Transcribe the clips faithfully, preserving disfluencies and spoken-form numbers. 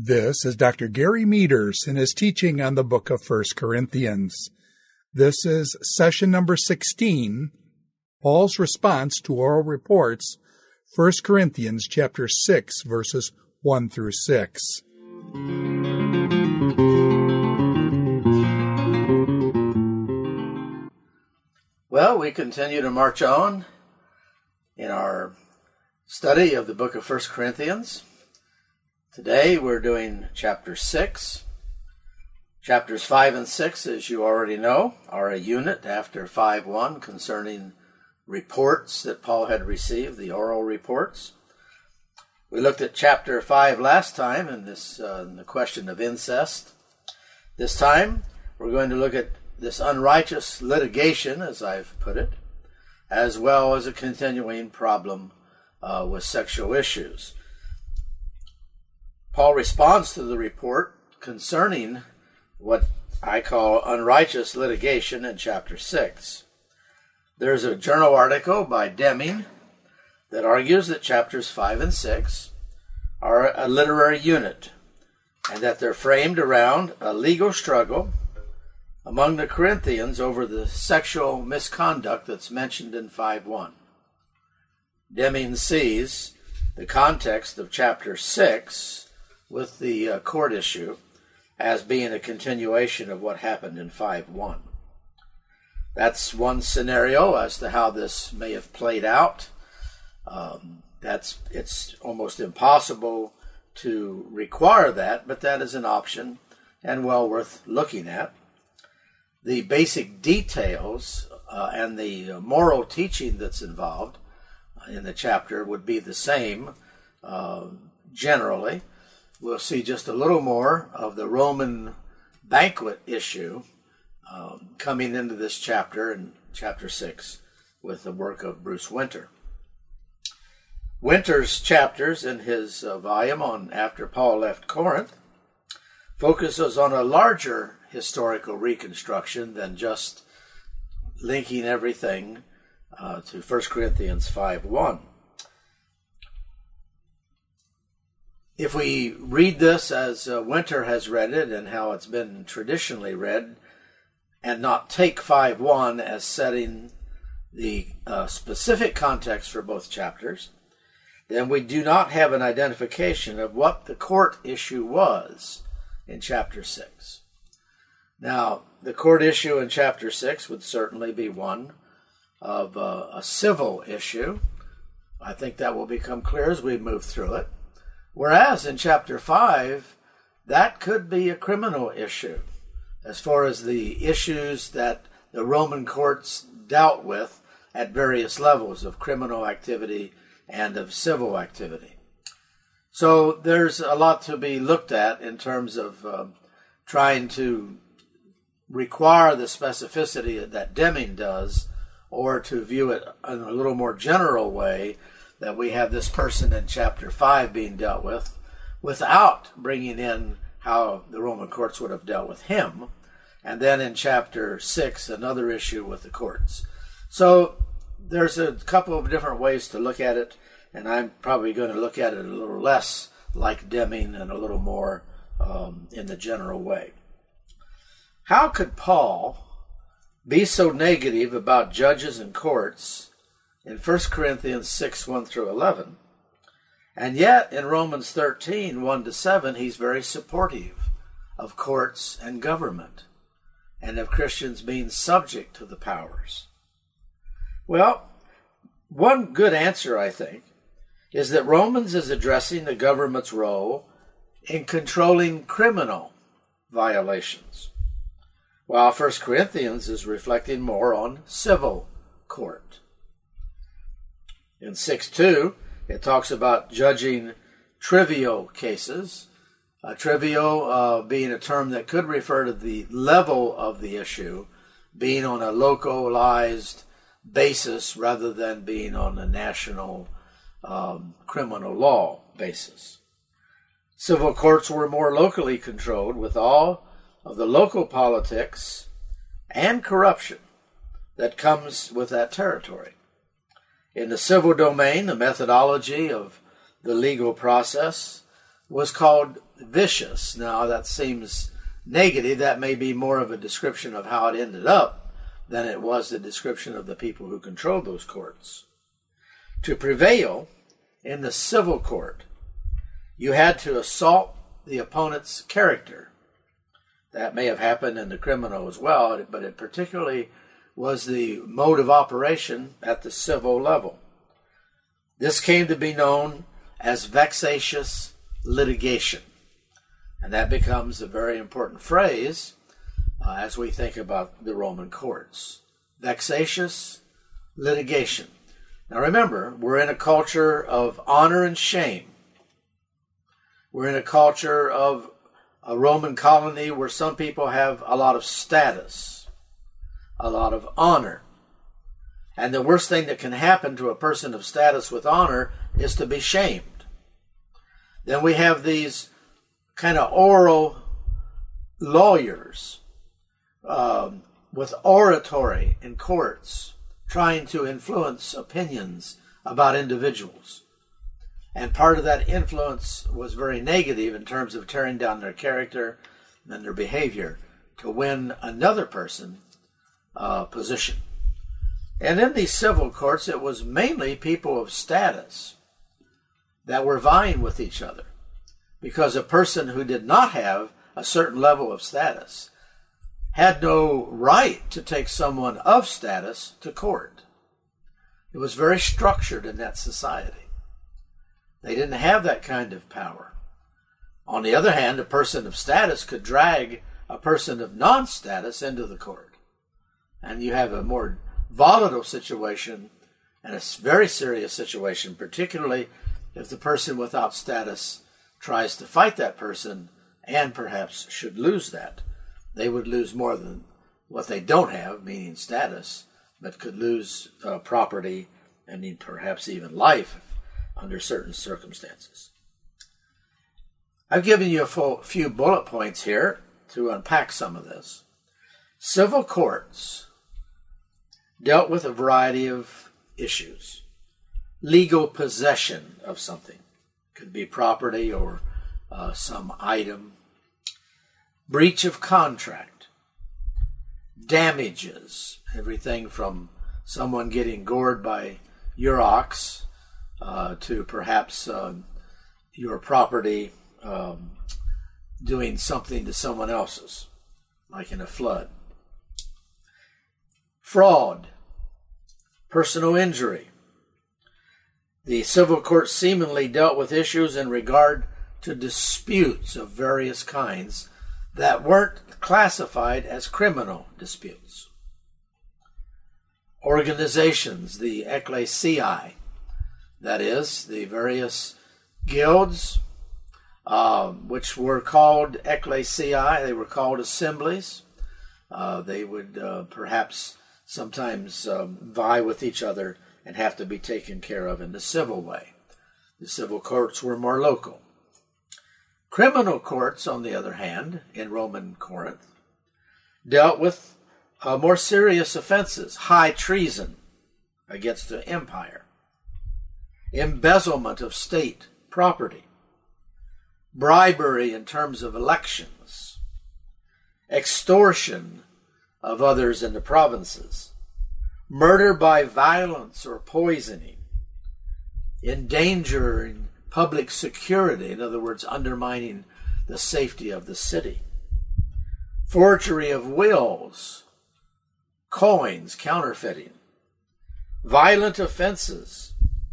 This is Doctor Gary Meters in his teaching on the book of First Corinthians. This is session number sixteen, Paul's response to oral reports, First Corinthians chapter six, verses one through six. Well, we continue to march on in our study of the book of First Corinthians. Today we're doing chapter six. Chapters five and six, as you already know, are a unit after five one concerning reports that Paul had received, the oral reports. We looked at chapter five last time in this uh, in the question of incest. This time we're going to look at this unrighteous litigation, as I've put it, as well as a continuing problem uh, with sexual issues. Paul responds to the report concerning what I call unrighteous litigation in chapter six. There's a journal article by Deming that argues that chapters five and six are a literary unit and that they're framed around a legal struggle among the Corinthians over the sexual misconduct that's mentioned in five one. Deming sees the context of chapter six with the uh, court issue as being a continuation of what happened in five one. That's one scenario as to how this may have played out. Um, that's it's almost impossible to require that, but that is an option and well worth looking at. The basic details uh, and the moral teaching that's involved in the chapter would be the same uh, generally. We'll see just a little more of the Roman banquet issue um, coming into this chapter in chapter six with the work of Bruce Winter. Winter's chapters in his uh, volume on After Paul Left Corinth focuses on a larger historical reconstruction than just linking everything uh, to First Corinthians five one. If we read this as uh, Winter has read it and how it's been traditionally read, and not take five one as setting the uh, specific context for both chapters, then we do not have an identification of what the court issue was in chapter six. Now, the court issue in chapter six would certainly be one of uh, a civil issue. I think that will become clear as we move through it. Whereas in chapter five, that could be a criminal issue as far as the issues that the Roman courts dealt with at various levels of criminal activity and of civil activity. So there's a lot to be looked at in terms of uh, trying to require the specificity that Deming does, or to view it in a little more general way that we have this person in chapter five being dealt with without bringing in how the Roman courts would have dealt with him, and then in chapter six another issue with the courts. So there's a couple of different ways to look at it, and I'm probably going to look at it a little less like Deming and a little more um, in the general way. How could Paul be so negative about judges and courts in First Corinthians six, one through eleven, and yet in Romans thirteen, one to seven, he's very supportive of courts and government and of Christians being subject to the powers? Well, one good answer, I think, is that Romans is addressing the government's role in controlling criminal violations, while First Corinthians is reflecting more on civil court. In six two, it talks about judging trivial cases, uh, trivial uh, being a term that could refer to the level of the issue being on a localized basis rather than being on a national um, criminal law basis. Civil courts were more locally controlled, with all of the local politics and corruption that comes with that territory. In the civil domain, the methodology of the legal process was called vicious. Now, that seems negative. That may be more of a description of how it ended up than it was the description of the people who controlled those courts. To prevail in the civil court, you had to assault the opponent's character. That may have happened in the criminal as well, but it particularly was the mode of operation at the civil level. This came to be known as vexatious litigation, and that becomes a very important phrase uh, as we think about the Roman courts. Vexatious litigation. Now remember, we're in a culture of honor and shame. We're in a culture of a Roman colony where some people have a lot of status, a lot of honor. And the worst thing that can happen to a person of status with honor is to be shamed. Then we have these kind of oral lawyers um, with oratory in courts trying to influence opinions about individuals. And part of that influence was very negative in terms of tearing down their character and their behavior to win another person uh, position. And in these civil courts, it was mainly people of status that were vying with each other, because a person who did not have a certain level of status had no right to take someone of status to court. It was very structured in that society. They didn't have that kind of power. On the other hand, a person of status could drag a person of non-status into the court. And you have a more volatile situation and a very serious situation, particularly if the person without status tries to fight that person and perhaps should lose that. They would lose more than what they don't have, meaning status, but could lose uh, property and perhaps even life under certain circumstances. I've given you a full, few bullet points here to unpack some of this. Civil courts dealt with a variety of issues. Legal possession of something. Could be property or uh, some item. Breach of contract. Damages. Everything from someone getting gored by your ox uh, to perhaps uh, your property um, doing something to someone else's, like in a flood. Fraud. Personal injury. The civil court seemingly dealt with issues in regard to disputes of various kinds that weren't classified as criminal disputes. Organizations, the ecclesiae, that is, the various guilds, uh, which were called ecclesiae, they were called assemblies. Uh, they would uh, perhaps sometimes um, vie with each other and have to be taken care of in the civil way. The civil courts were more local. Criminal courts, on the other hand, in Roman Corinth, dealt with uh, more serious offenses: high treason against the empire, embezzlement of state property, bribery in terms of elections, extortion of others in the provinces, murder by violence or poisoning, endangering public security, in other words, undermining the safety of the city, forgery of wills, coins, counterfeiting, violent offenses,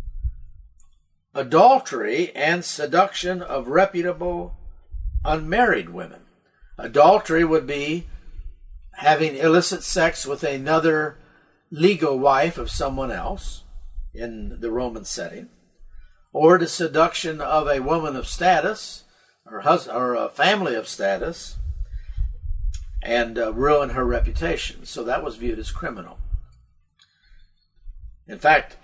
adultery and seduction of reputable unmarried women. Adultery would be having illicit sex with another legal wife of someone else in the Roman setting, or the seduction of a woman of status or husband or a family of status and uh, ruin her reputation. So that was viewed as criminal. In fact,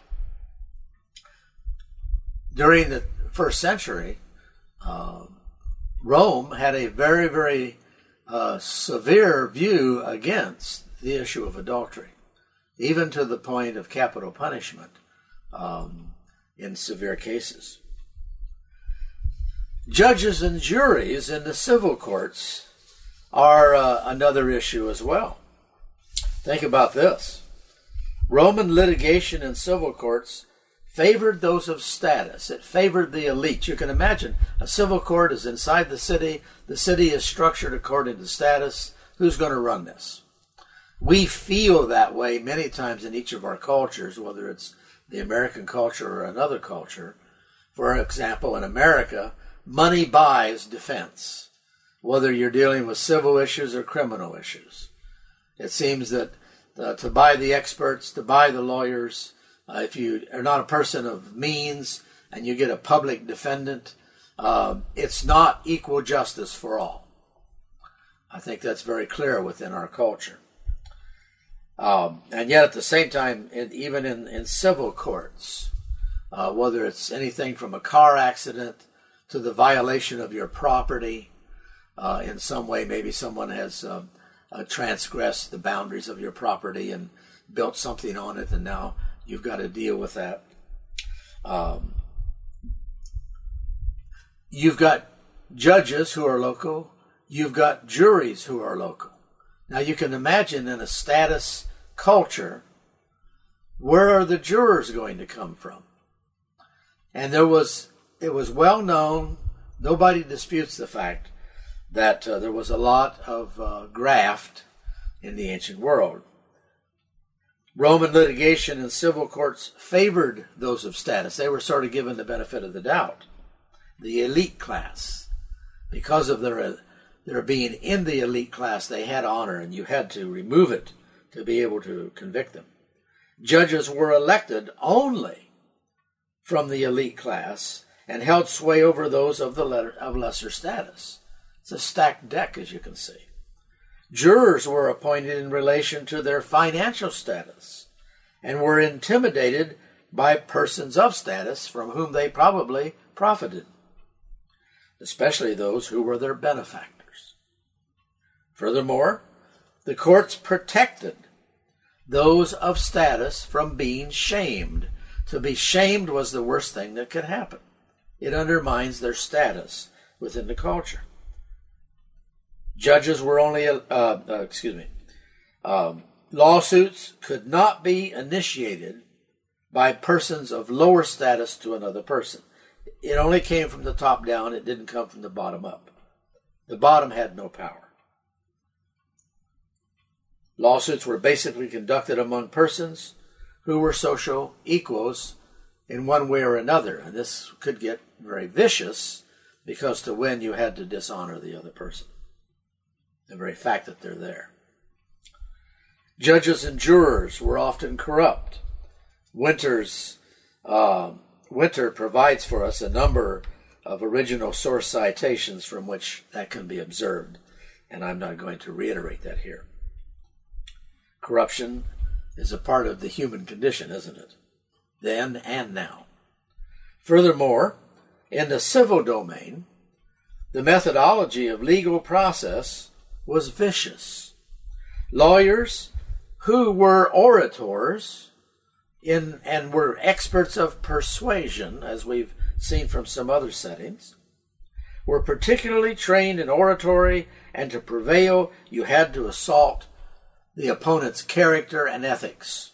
during the first century, uh, Rome had a very, very uh, severe view against the issue of adultery, even to the point of capital punishment um, in severe cases. Judges and juries in the civil courts are uh, another issue as well. Think about this. Roman litigation in civil courts favored those of status. It favored the elite. You can imagine a civil court is inside the city. The city is structured according to status. Who's going to run this? We feel that way many times in each of our cultures, whether it's the American culture or another culture. For example, in America, money buys defense, whether you're dealing with civil issues or criminal issues. It seems that uh, to buy the experts, to buy the lawyers, uh, if you are not a person of means and you get a public defendant, uh, it's not equal justice for all. I think that's very clear within our culture. Um, and yet at the same time, in, even in, in civil courts, uh, whether it's anything from a car accident to the violation of your property, uh, in some way, maybe someone has um, uh, transgressed the boundaries of your property and built something on it, and now you've got to deal with that. Um, you've got judges who are local. You've got juries who are local. Now you can imagine in a status culture, where are the jurors going to come from? And there was, it was well known, nobody disputes the fact that uh, there was a lot of uh, graft in the ancient world. Roman litigation and civil courts favored those of status. They were sort of given the benefit of the doubt. The elite class, because of their their being in the elite class, they had honor, and you had to remove it to be able to convict them. Judges were elected only from the elite class and held sway over those of the letter, of lesser status. It's a stacked deck, as you can see. Jurors were appointed in relation to their financial status and were intimidated by persons of status from whom they probably profited, especially those who were their benefactors. Furthermore, the courts protected those of status from being shamed. To be shamed was the worst thing that could happen. It undermines their status within the culture. Judges were only, uh, uh, excuse me, um, lawsuits could not be initiated by persons of lower status to another person. It only came from the top down. It didn't come from the bottom up. The bottom had no power. Lawsuits were basically conducted among persons who were social equals in one way or another. And this could get very vicious because to win you had to dishonor the other person. The very fact that they're there. Judges and jurors were often corrupt. Winter's, uh, Winter provides for us a number of original source citations from which that can be observed, and I'm not going to reiterate that here. Corruption is a part of the human condition, isn't it? Then and now. Furthermore, in the civil domain, the methodology of legal process was vicious. Lawyers who were orators in and were experts of persuasion, as we've seen from some other settings, were particularly trained in oratory, and to prevail you had to assault the opponent's character and ethics.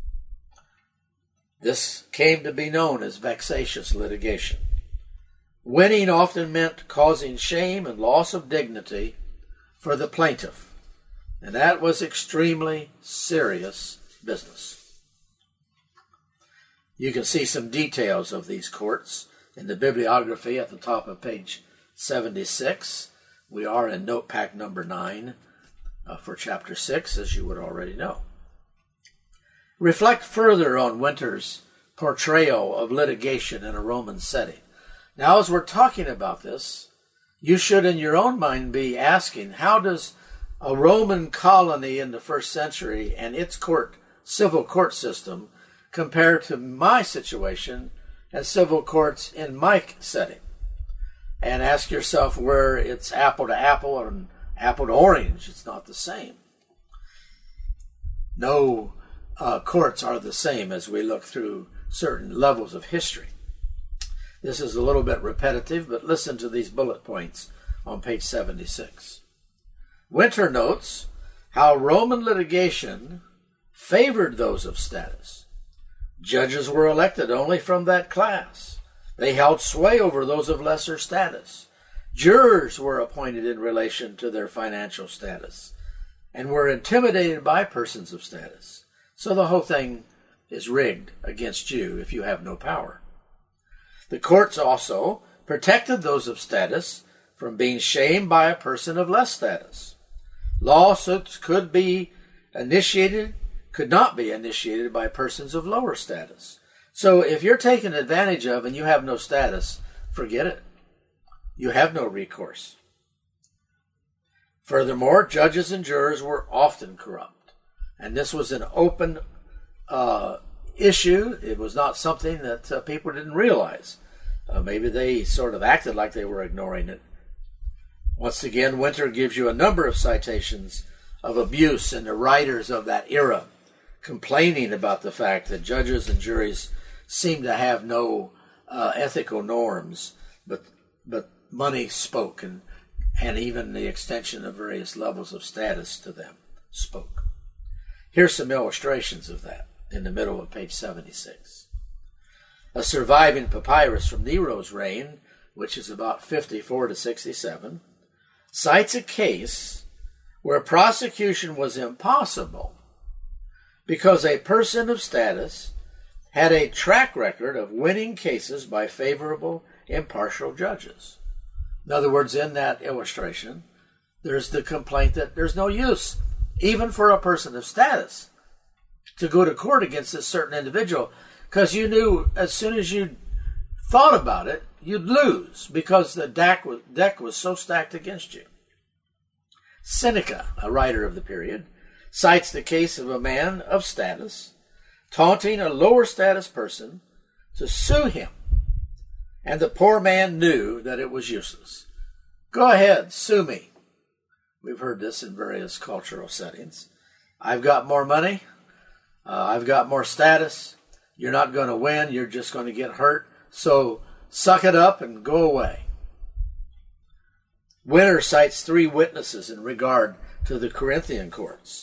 This came to be known as vexatious litigation. Winning often meant causing shame and loss of dignity for the plaintiff, and that was extremely serious business. You can see some details of these courts in the bibliography at the top of page seventy-six. We are in Notepack number nine uh, for chapter six, as you would already know. Reflect further on Winter's portrayal of litigation in a Roman setting. Now, as we're talking about this, you should in your own mind be asking, how does a Roman colony in the first century and its court, civil court system compare to my situation as civil courts in my setting? And ask yourself where it's apple to apple and apple to orange. It's not the same. No uh, courts are the same as we look through certain levels of history. This is a little bit repetitive, but listen to these bullet points on page seventy-six. Winter notes how Roman litigation favored those of status. Judges were elected only from that class. They held sway over those of lesser status. Jurors were appointed in relation to their financial status and were intimidated by persons of status. So the whole thing is rigged against you if you have no power. The courts also protected those of status from being shamed by a person of less status. Lawsuits could be initiated, could not be initiated by persons of lower status. So if you're taken advantage of and you have no status, forget it. You have no recourse. Furthermore, judges and jurors were often corrupt. And this was an open uh, issue. It was not something that uh, people didn't realize. Uh, maybe they sort of acted like they were ignoring it. Once again, Winter gives you a number of citations of abuse in the writers of that era, complaining about the fact that judges and juries seem to have no uh, ethical norms, but but money spoke, and, and even the extension of various levels of status to them spoke. Here's some illustrations of that in the middle of page seventy-six. A surviving papyrus from Nero's reign, which is about fifty-four to sixty-seven, cites a case where prosecution was impossible because a person of status had a track record of winning cases by favorable, impartial judges. In other words, in that illustration, there's the complaint that there's no use, even for a person of status, to go to court against a certain individual, because you knew as soon as you thought about it, you'd lose because the deck was, deck was so stacked against you. Seneca, a writer of the period, cites the case of a man of status taunting a lower status person to sue him, and the poor man knew that it was useless. Go ahead, sue me. We've heard this in various cultural settings. I've got more money. Uh, I've got more status. You're not going to win. You're just going to get hurt. So suck it up and go away. Winter cites three witnesses in regard to the Corinthian courts.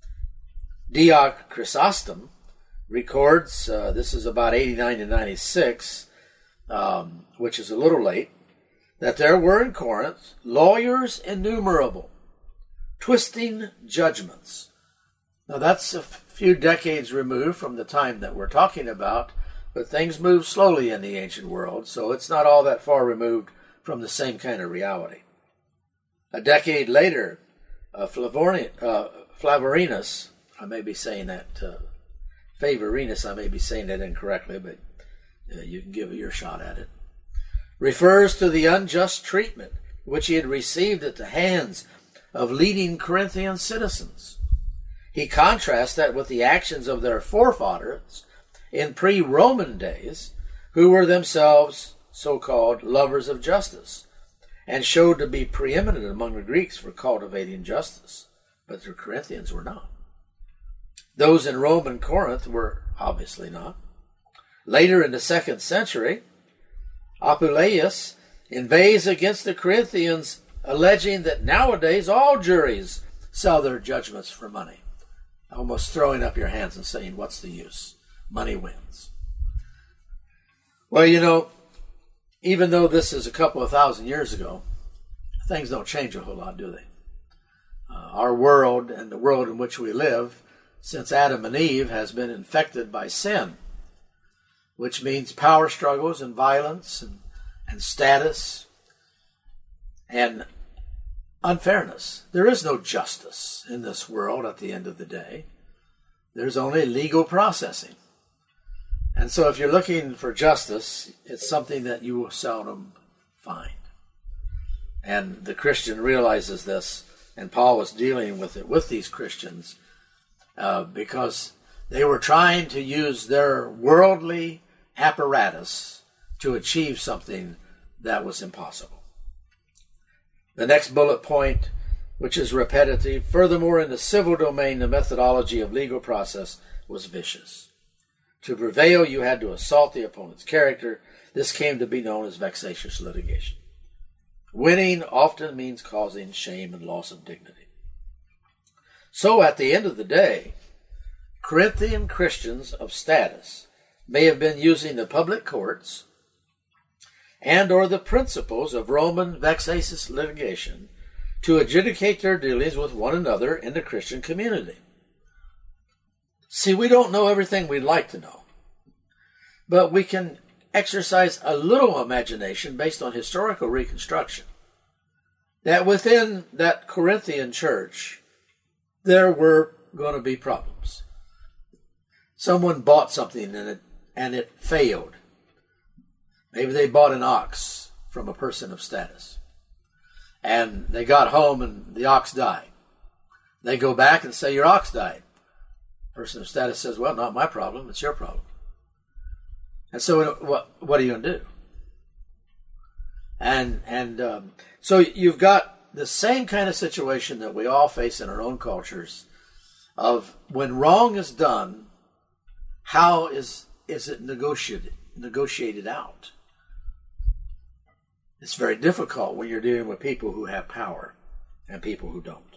Dio Chrysostom records, uh, this is about eighty-nine to ninety-six, um, which is a little late, that there were in Corinth lawyers innumerable, twisting judgments. Now that's a few decades removed from the time that we're talking about, but things move slowly in the ancient world, so it's not all that far removed from the same kind of reality. A decade later, uh, Flavorni, uh, Flavorinus, I may be saying that, uh, Favorinus, I may be saying that incorrectly, but uh, you can give it your shot at it, refers to the unjust treatment which he had received at the hands of leading Corinthian citizens. He contrasts that with the actions of their forefathers in pre-Roman days, who were themselves so-called lovers of justice, and showed to be preeminent among the Greeks for cultivating justice, but the Corinthians were not. Those in Rome and Corinth were obviously not. Later in the second century, Apuleius inveighs against the Corinthians, alleging that nowadays all juries sell their judgments for money, almost throwing up your hands and saying, what's the use? Money wins. Well, you know, even though this is a couple of thousand years ago, things don't change a whole lot, do they? Uh, our world and the world in which we live since Adam and Eve has been infected by sin, which means power struggles and violence and, and status and unfairness. There is no justice in this world at the end of the day. There's only legal processing. And so if you're looking for justice, it's something that you will seldom find. And the Christian realizes this, and Paul was dealing with it with these Christians uh, because they were trying to use their worldly apparatus to achieve something that was impossible. The next bullet point, which is repetitive, furthermore, in the civil domain, the methodology of legal process was vicious. To prevail, you had to assault the opponent's character. This came to be known as vexatious litigation. Winning often means causing shame and loss of dignity. So at the end of the day, Corinthian Christians of status may have been using the public courts and or the principles of Roman vexatious litigation to adjudicate their dealings with one another in the Christian community. See, we don't know everything we'd like to know, but we can exercise a little imagination based on historical reconstruction that within that Corinthian church, there were going to be problems. Someone bought something and it, and it failed. Maybe they bought an ox from a person of status. And they got home and the ox died. They go back and say, your ox died. Person of status says, well, not my problem, it's your problem. And so what, what are you going to do? And, and um, so you've got the same kind of situation that we all face in our own cultures of when wrong is done, how is, is it negotiated, negotiated out? It's very difficult when you're dealing with people who have power and people who don't.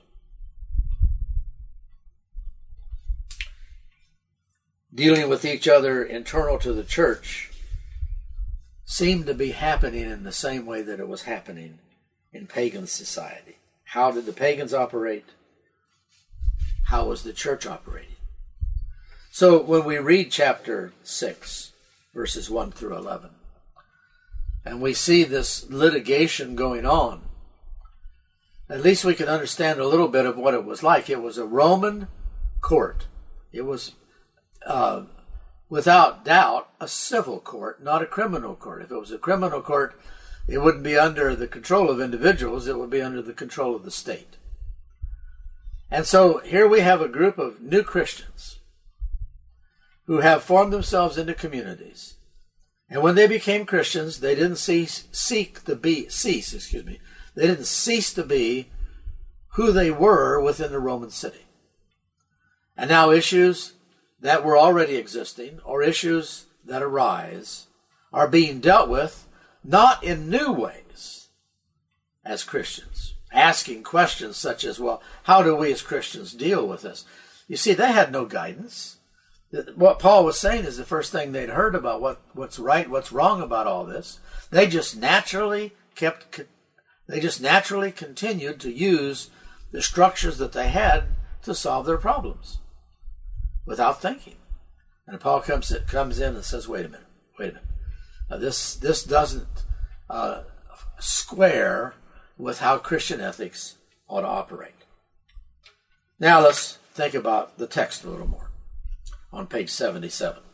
Dealing with each other internal to the church seemed to be happening in the same way that it was happening in pagan society. How did the pagans operate? How was the church operating? So when we read chapter six, verses one through eleven, and we see this litigation going on, at least we can understand a little bit of what it was like. It was a Roman court. It was, uh, without doubt, a civil court, not a criminal court. If it was a criminal court, it wouldn't be under the control of individuals. It would be under the control of the state. And so here we have a group of new Christians who have formed themselves into communities. And when they became Christians, they didn't cease, seek to be, cease, excuse me, they didn't cease to be who they were within the Roman city. And now issues that were already existing, or issues that arise, are being dealt with not in new ways as Christians, asking questions such as, well, how do we as Christians deal with this? You see, they had no guidance. What Paul was saying is the first thing they'd heard about what, what's right, what's wrong about all this. They just naturally kept, they just naturally continued to use the structures that they had to solve their problems without thinking. And Paul comes, comes in and says, wait a minute, wait a minute. Now this, this doesn't uh, square with how Christian ethics ought to operate. Now let's think about the text a little more. On page seventy-seven.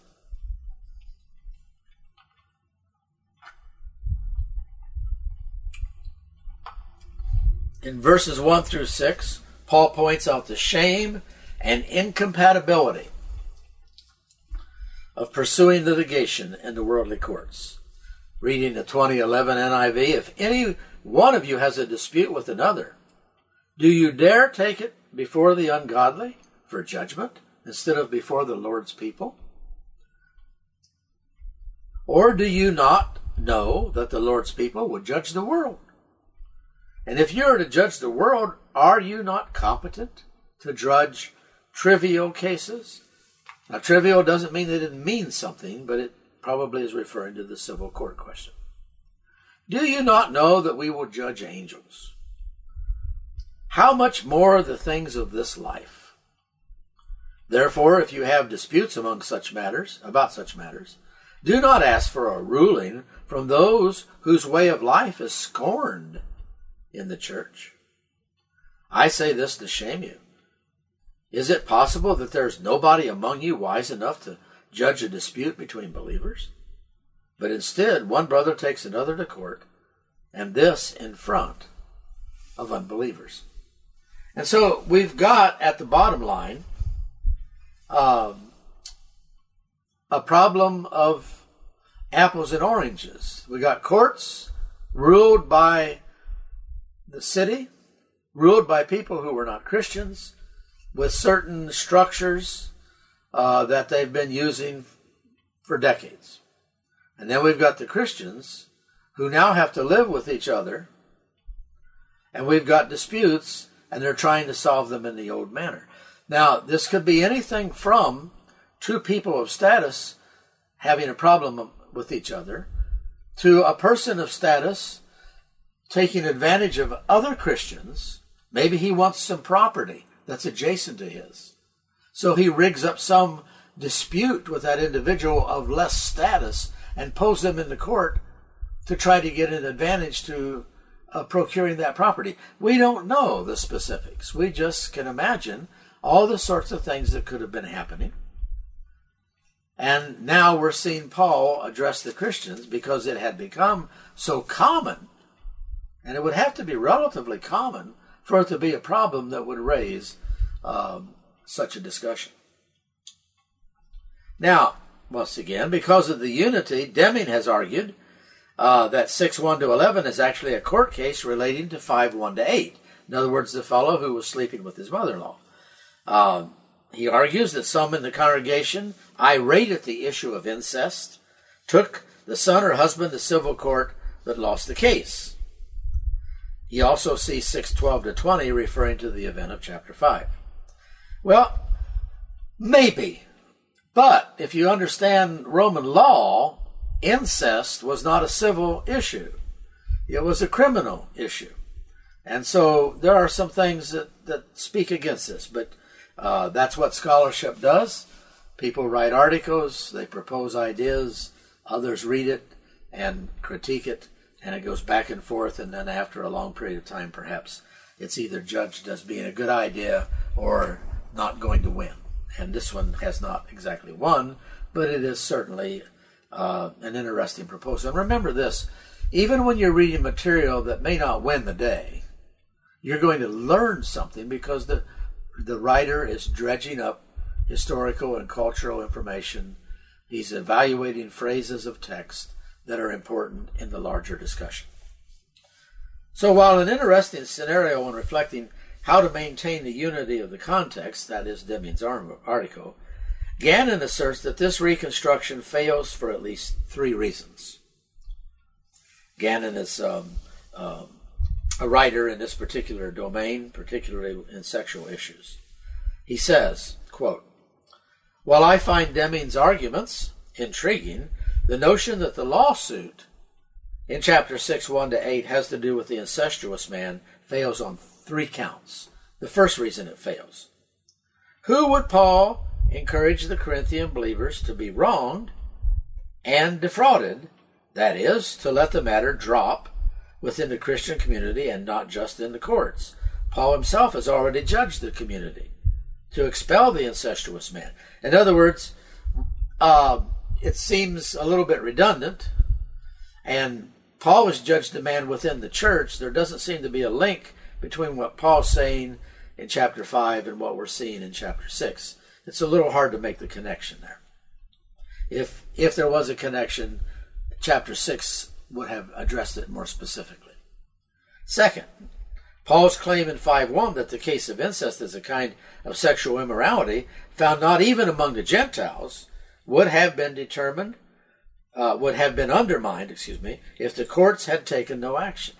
In verses one through six, Paul points out the shame and incompatibility of pursuing litigation in the worldly courts. Reading the twenty eleven N I V, if any one of you has a dispute with another, do you dare take it before the ungodly for judgment, instead of before the Lord's people? Or do you not know that the Lord's people would judge the world? And if you are to judge the world, are you not competent to judge trivial cases? Now, trivial doesn't mean it didn't mean something, but it probably is referring to the civil court question. Do you not know that we will judge angels? How much more the things of this life? Therefore, if you have disputes among such matters, about such matters, do not ask for a ruling from those whose way of life is scorned in the church. I say this to shame you. Is it possible that there is nobody among you wise enough to judge a dispute between believers? But instead, one brother takes another to court, and this in front of unbelievers. And so we've got at the bottom line Um, a problem of apples and oranges. We got courts ruled by the city, ruled by people who were not Christians, with certain structures uh, that they've been using for decades. And then we've got the Christians who now have to live with each other, and we've got disputes, and they're trying to solve them in the old manner. Now, this could be anything from two people of status having a problem with each other to a person of status taking advantage of other Christians. Maybe he wants some property that's adjacent to his. So he rigs up some dispute with that individual of less status and pulls them into court to try to get an advantage to uh, procuring that property. We don't know the specifics. We just can imagine all the sorts of things that could have been happening. And now we're seeing Paul address the Christians because it had become so common, and it would have to be relatively common for it to be a problem that would raise um, such a discussion. Now, once again, because of the unity, Deming has argued uh, that six one to eleven is actually a court case relating to five one to eight. In other words, the fellow who was sleeping with his mother-in-law. Um, he argues that some in the congregation, irate at the issue of incest, took the son or husband to civil court but lost the case. He also sees six twelve to twenty referring to the event of chapter five. Well, maybe. But if you understand Roman law, incest was not a civil issue. It was a criminal issue. And so there are some things that, that speak against this, but uh, that's what scholarship does. People write articles, they propose ideas, others read it and critique it, and it goes back and forth, and then after a long period of time, perhaps it's either judged as being a good idea or not going to win. And this one has not exactly won, but it is certainly uh, an interesting proposal. And remember this, even when you're reading material that may not win the day, you're going to learn something because the the writer is dredging up historical and cultural information. He's evaluating phrases of text that are important in the larger discussion. So while an interesting scenario when reflecting how to maintain the unity of the context, that is Deming's article, Gannon asserts that this reconstruction fails for at least three reasons. Gannon is um, um, a writer in this particular domain, particularly in sexual issues. He says, quote, "While I find Deming's arguments intriguing, the notion that the lawsuit in chapter six one to eight has to do with the incestuous man fails on three counts. The first reason it fails. Who would Paul encourage the Corinthian believers to be wronged and defrauded, that is, to let the matter drop within the Christian community and not just in the courts? Paul himself has already judged the community to expel the incestuous man. In other words, uh, it seems a little bit redundant, and Paul has judged the man within the church. There doesn't seem to be a link between what Paul's saying in chapter five and what we're seeing in chapter six. It's a little hard to make the connection there. If if there was a connection, chapter six would have addressed it more specifically. Second, Paul's claim in five one that the case of incest is a kind of sexual immorality found not even among the Gentiles would have been determined, uh, would have been undermined, excuse me, if the courts had taken no action.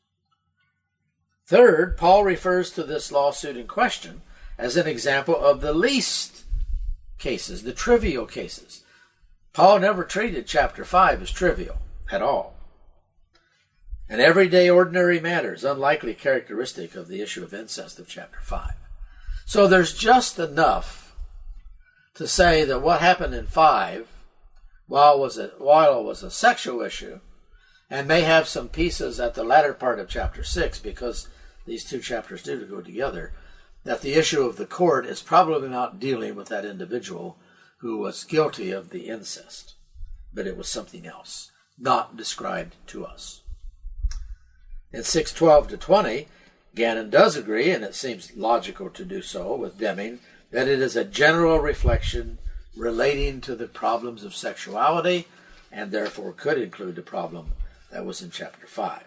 Third, Paul refers to this lawsuit in question as an example of the least cases, the trivial cases. Paul never treated chapter five as trivial at all. An everyday ordinary matter is unlikely characteristic of the issue of incest of chapter five. So there's just enough to say that what happened in five, while it was a, while it was a sexual issue, and may have some pieces at the latter part of chapter six, because these two chapters do go together, that the issue of the court is probably not dealing with that individual who was guilty of the incest, but it was something else, not described to us. In six twelve to twenty, Gannon does agree, and it seems logical to do so with Deming, that it is a general reflection relating to the problems of sexuality, and therefore could include the problem that was in chapter five.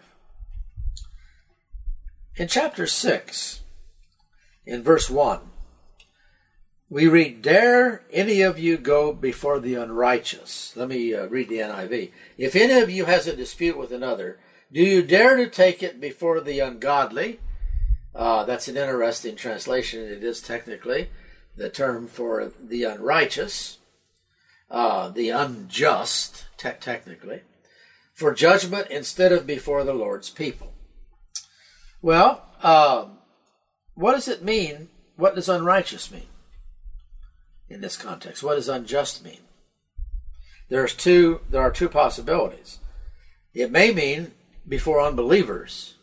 In chapter six, in verse one, we read, "Dare any of you go before the unrighteous?" Let me uh, read the N I V. "If any of you has a dispute with another, do you dare to take it before the ungodly?" Uh, that's an interesting translation. It is technically the term for the unrighteous, uh, the unjust, te- technically, for judgment instead of before the Lord's people. Well, uh, what does it mean? What does unrighteous mean in this context? What does unjust mean? There's two. There are two possibilities. It may mean before unbelievers,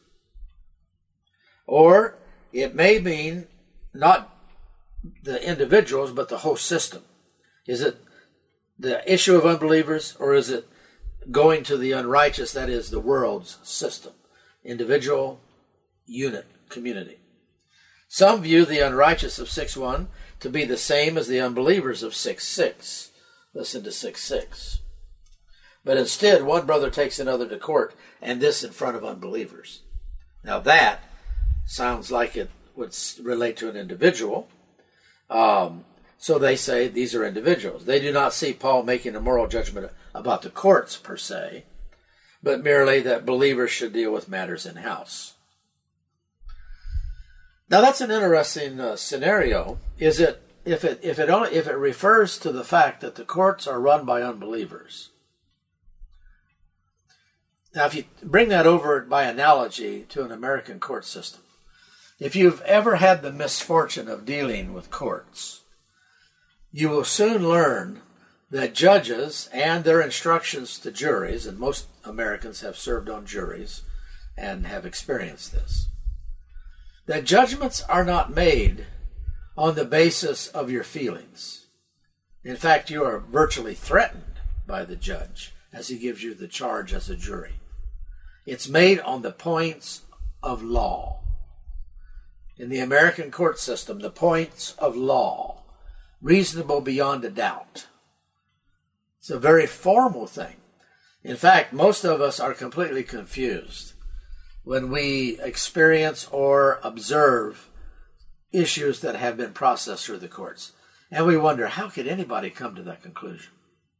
or it may mean not the individuals, but the whole system. Is it the issue of unbelievers, or is it going to the unrighteous, that is the world's system, individual, unit, community? Some view the unrighteous of six one to be the same as the unbelievers of six six. Listen to six six. But instead, one brother takes another to court, and this in front of unbelievers. Now that sounds like it would relate to an individual. Um, so they say these are individuals. They do not see Paul making a moral judgment about the courts per se, but merely that believers should deal with matters in-house. Now that's an interesting uh, scenario. Is it if it if it only if it refers to the fact that the courts are run by unbelievers? Now, if you bring that over by analogy to an American court system, if you've ever had the misfortune of dealing with courts, you will soon learn that judges and their instructions to juries, and most Americans have served on juries and have experienced this, that judgments are not made on the basis of your feelings. In fact, you are virtually threatened by the judge as he gives you the charge as a jury. It's made on the points of law. In the American court system, the points of law, reasonable beyond a doubt. It's a very formal thing. In fact, most of us are completely confused when we experience or observe issues that have been processed through the courts. And we wonder, how could anybody come to that conclusion?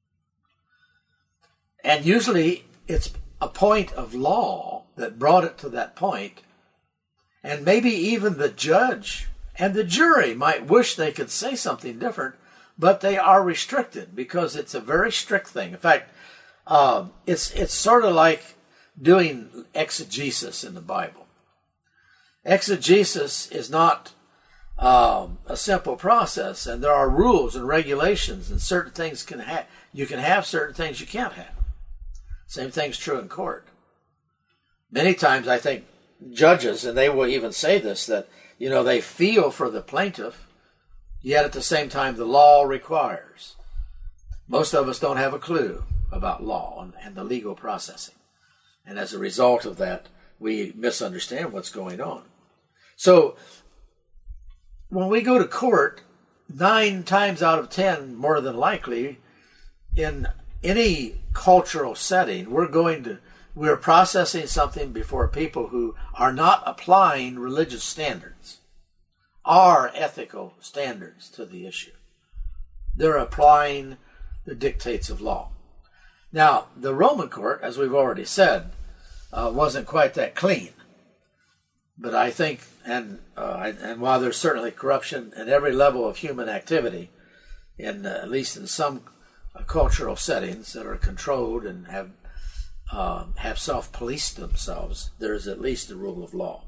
And usually it's a point of law that brought it to that point. And maybe even the judge and the jury might wish they could say something different, but they are restricted because it's a very strict thing. In fact, um, it's it's sort of like doing exegesis in the Bible. Exegesis is not um, a simple process, and there are rules and regulations, and certain things can have you can have, certain things you can't have. Same thing's true in court. Many times I think judges, and they will even say this, that, you know, they feel for the plaintiff, yet at the same time the law requires. Most of us don't have a clue about law and, and the legal processing. And as a result of that, we misunderstand what's going on. So when we go to court, nine times out of ten, more than likely, in any cultural setting, we're going to we're processing something before people who are not applying religious standards, our ethical standards to the issue. They're applying the dictates of law. Now, the Roman court, as we've already said, uh, wasn't quite that clean. But I think, and uh, and while there's certainly corruption at every level of human activity, in uh, at least in some uh, cultural settings that are controlled and have uh, have self-policed themselves, there is at least the rule of law.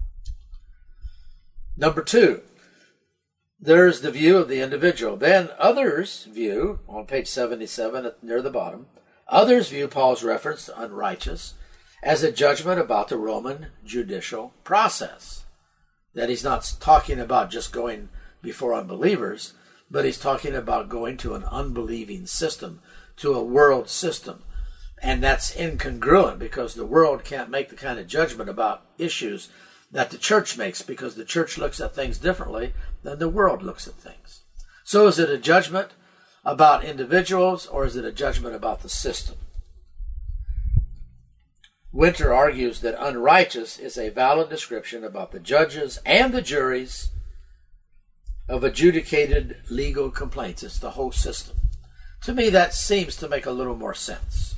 Number two, there's the view of the individual. Then others view, on page seventy-seven near the bottom, others view Paul's reference to unrighteous as a judgment about the Roman judicial process. That he's not talking about just going before unbelievers, but he's talking about going to an unbelieving system, to a world system. And that's incongruent because the world can't make the kind of judgment about issues that the church makes, because the church looks at things differently than the world looks at things. So is it a judgment about individuals, or is it a judgment about the system? Winter argues that unrighteous is a valid description about the judges and the juries of adjudicated legal complaints. It's the whole system. To me, that seems to make a little more sense.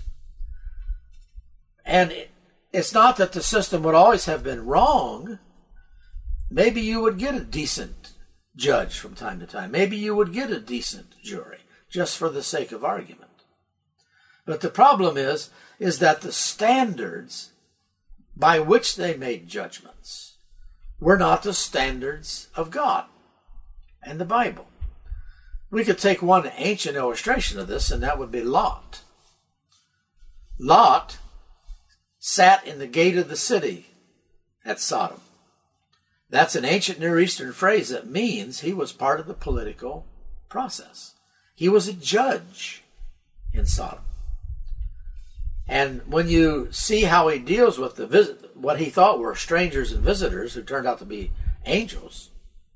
And it's not that the system would always have been wrong. Maybe you would get a decent judge from time to time. Maybe you would get a decent jury, just for the sake of argument. But the problem is, is that the standards by which they made judgments were not the standards of God and the Bible. We could take one ancient illustration of this, and that would be Lot. Lot sat in the gate of the city at Sodom. That's an ancient Near Eastern phrase that means he was part of the political process. He was a judge in Sodom. And when you see how he deals with the visit, what he thought were strangers and visitors who turned out to be angels,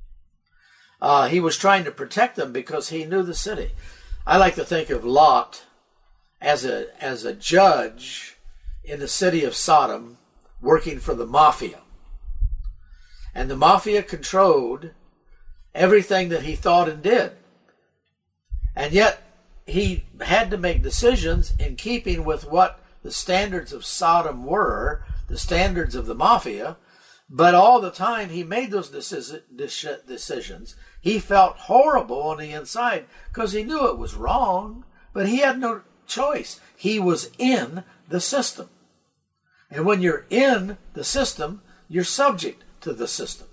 uh, he was trying to protect them because he knew the city. I like to think of Lot as a as a judge in the city of Sodom, working for the mafia. And the mafia controlled everything that he thought and did. And yet, he had to make decisions in keeping with what the standards of Sodom were, the standards of the mafia, but all the time he made those decisions, he felt horrible on the inside because he knew it was wrong, but he had no choice. He was in the system. And when you're in the system, you're subject to the system.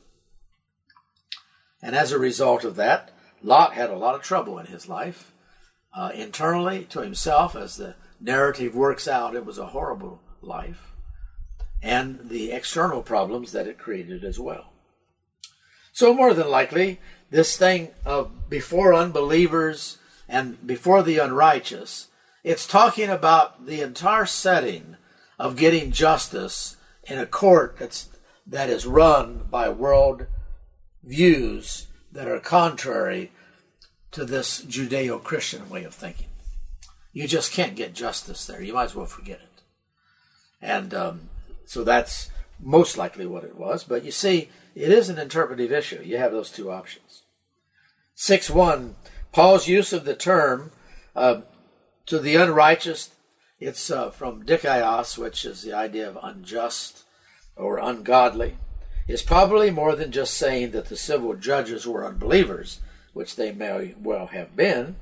And as a result of that, Lot had a lot of trouble in his life. Uh, internally to himself, as the narrative works out, it was a horrible life, and the external problems that it created as well. So more than likely, this thing of before unbelievers and before the unrighteous, it's talking about the entire setting of getting justice in a court that's that is run by world views that are contrary to this Judeo-Christian way of thinking. You just can't get justice there. You might as well forget it. And um, so that's most likely what it was. But you see, it is an interpretive issue. You have those two options. six one, Paul's use of the term uh, to the unrighteous, it's uh, from dikaios, which is the idea of unjust or ungodly, is probably more than just saying that the civil judges were unbelievers, which they may well have been.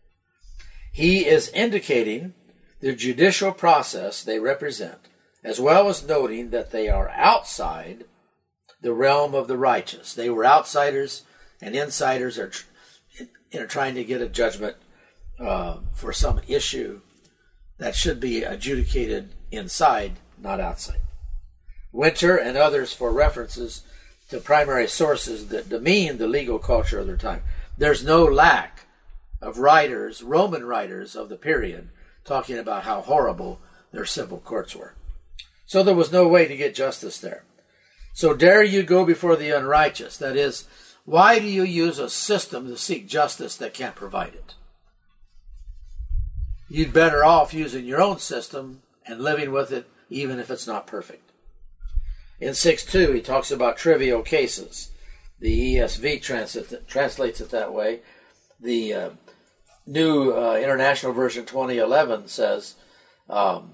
He is indicating the judicial process they represent, as well as noting that they are outside the realm of the righteous. They were outsiders, and insiders are tr- you know, trying to get a judgment uh, for some issue that should be adjudicated inside, not outside. Winter and others for references to primary sources that demean the legal culture of their time. There's no lack of writers, Roman writers of the period, talking about how horrible their civil courts were. So there was no way to get justice there. So dare you go before the unrighteous? That is, why do you use a system to seek justice that can't provide it? You'd better off using your own system and living with it, even if it's not perfect. In six two, he talks about trivial cases. The E S V transit, translates it that way. The uh, New uh, International Version twenty eleven says, um,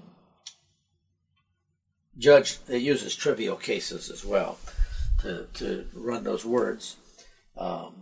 judge, it uses trivial cases as well to, to run those words. Um,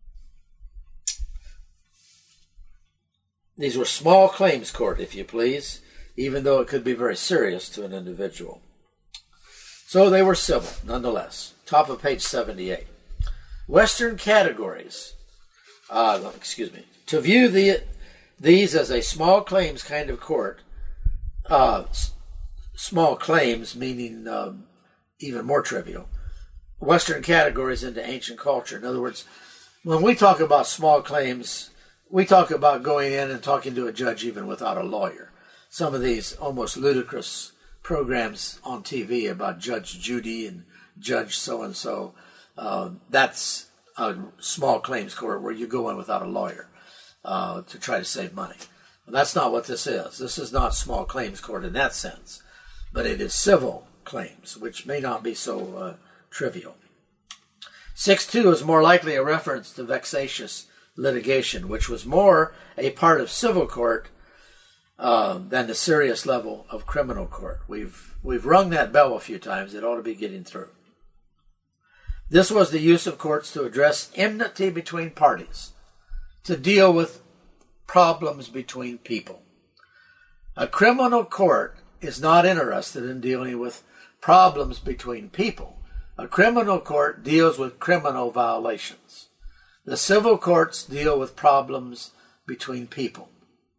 these were small claims court, if you please, even though it could be very serious to an individual. So they were civil, nonetheless. Top of page seventy-eight. Western categories. Uh, excuse me. To view the, these as a small claims kind of court, uh, s- small claims meaning um, even more trivial, Western categories into ancient culture. In other words, when we talk about small claims, we talk about going in and talking to a judge even without a lawyer. Some of these almost ludicrous programs on T V about Judge Judy and Judge so-and-so, uh, that's a small claims court where you go in without a lawyer uh, to try to save money. Well, that's not what this is. This is not small claims court in that sense, but it is civil claims, which may not be so uh, trivial. six two is more likely a reference to vexatious litigation, which was more a part of civil court uh, than the serious level of criminal court. We've we've rung that bell a few times. It ought to be getting through. This was the use of courts to address enmity between parties, to deal with problems between people. A criminal court is not interested in dealing with problems between people. A criminal court deals with criminal violations. The civil courts deal with problems between people.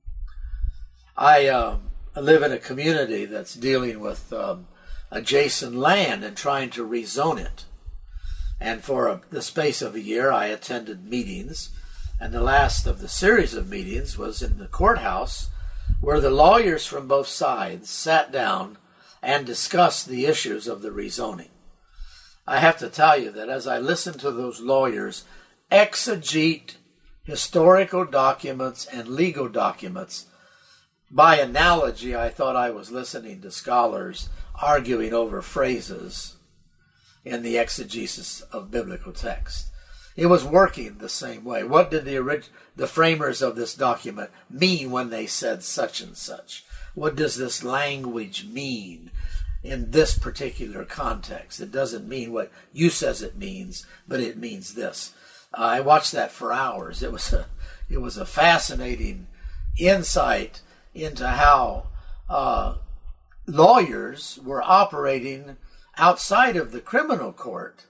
I uh, live in a community that's dealing with um, adjacent land and trying to rezone it. And for a, the space of a year, I attended meetings. And the last of the series of meetings was in the courthouse, where the lawyers from both sides sat down and discussed the issues of the rezoning. I have to tell you that as I listened to those lawyers exegete historical documents and legal documents, by analogy, I thought I was listening to scholars arguing over phrases in the exegesis of biblical text. It was working the same way. What did the orig- the framers of this document mean when they said such and such? What does this language mean in this particular context? It doesn't mean what you says it means, but it means this. Uh, I watched that for hours. It was a, it was a fascinating insight into how uh, lawyers were operating outside of the criminal court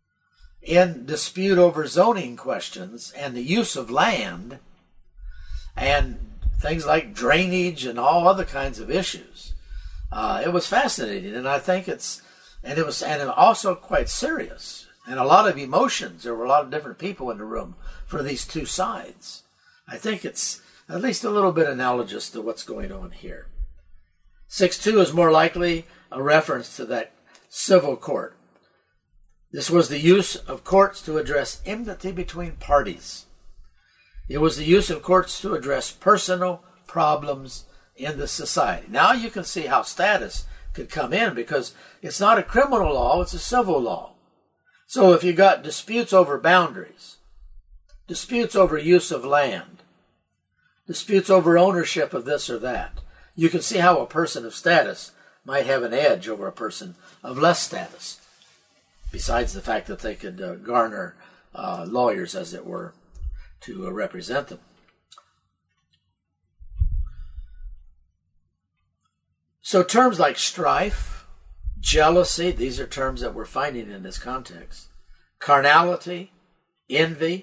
in dispute over zoning questions and the use of land and things like drainage and all other kinds of issues. Uh, it was fascinating, and I think it's, and it was, and also quite serious, and a lot of emotions. There were a lot of different people in the room for these two sides. I think it's at least a little bit analogous to what's going on here. six two is more likely a reference to that civil court. This was the use of courts to address enmity between parties. It was the use of courts to address personal problems in the society. Now you can see how status could come in, because it's not a criminal law, it's a civil law. So if you got disputes over boundaries, disputes over use of land, disputes over ownership of this or that, you can see how a person of status might have an edge over a person of less status, besides the fact that they could uh, garner uh, lawyers, as it were, to uh, represent them. So terms like strife, jealousy, these are terms that we're finding in this context, carnality, envy,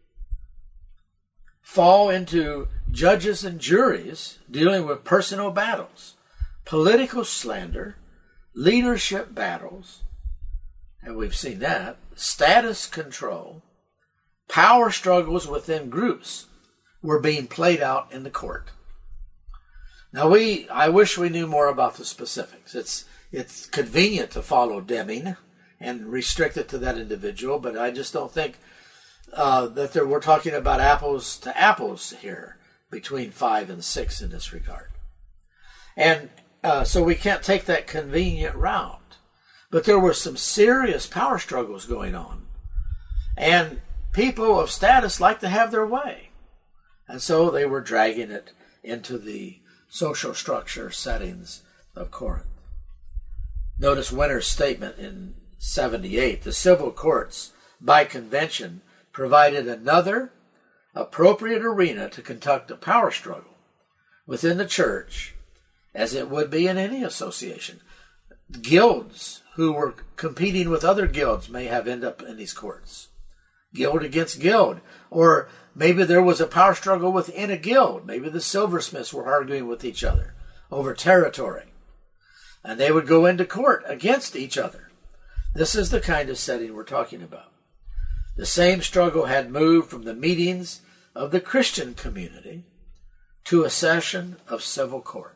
fall into judges and juries dealing with personal battles, political slander, leadership battles, and we've seen that, status control, power struggles within groups were being played out in the court. Now, we, I wish we knew more about the specifics. It's, it's convenient to follow Deming and restrict it to that individual, but I just don't think uh, that there, we're talking about apples to apples here between five and six in this regard. And uh, so we can't take that convenient route. But there were some serious power struggles going on. And people of status like to have their way. And so they were dragging it into the social structure settings of Corinth. Notice Winter's statement in seventy-eight. The civil courts, by convention, provided another appropriate arena to conduct a power struggle within the church, as it would be in any association. Guilds who were competing with other guilds may have end up in these courts. Guild against guild. Or maybe there was a power struggle within a guild. Maybe the silversmiths were arguing with each other over territory. And they would go into court against each other. This is the kind of setting we're talking about. The same struggle had moved from the meetings of the Christian community to a session of civil court.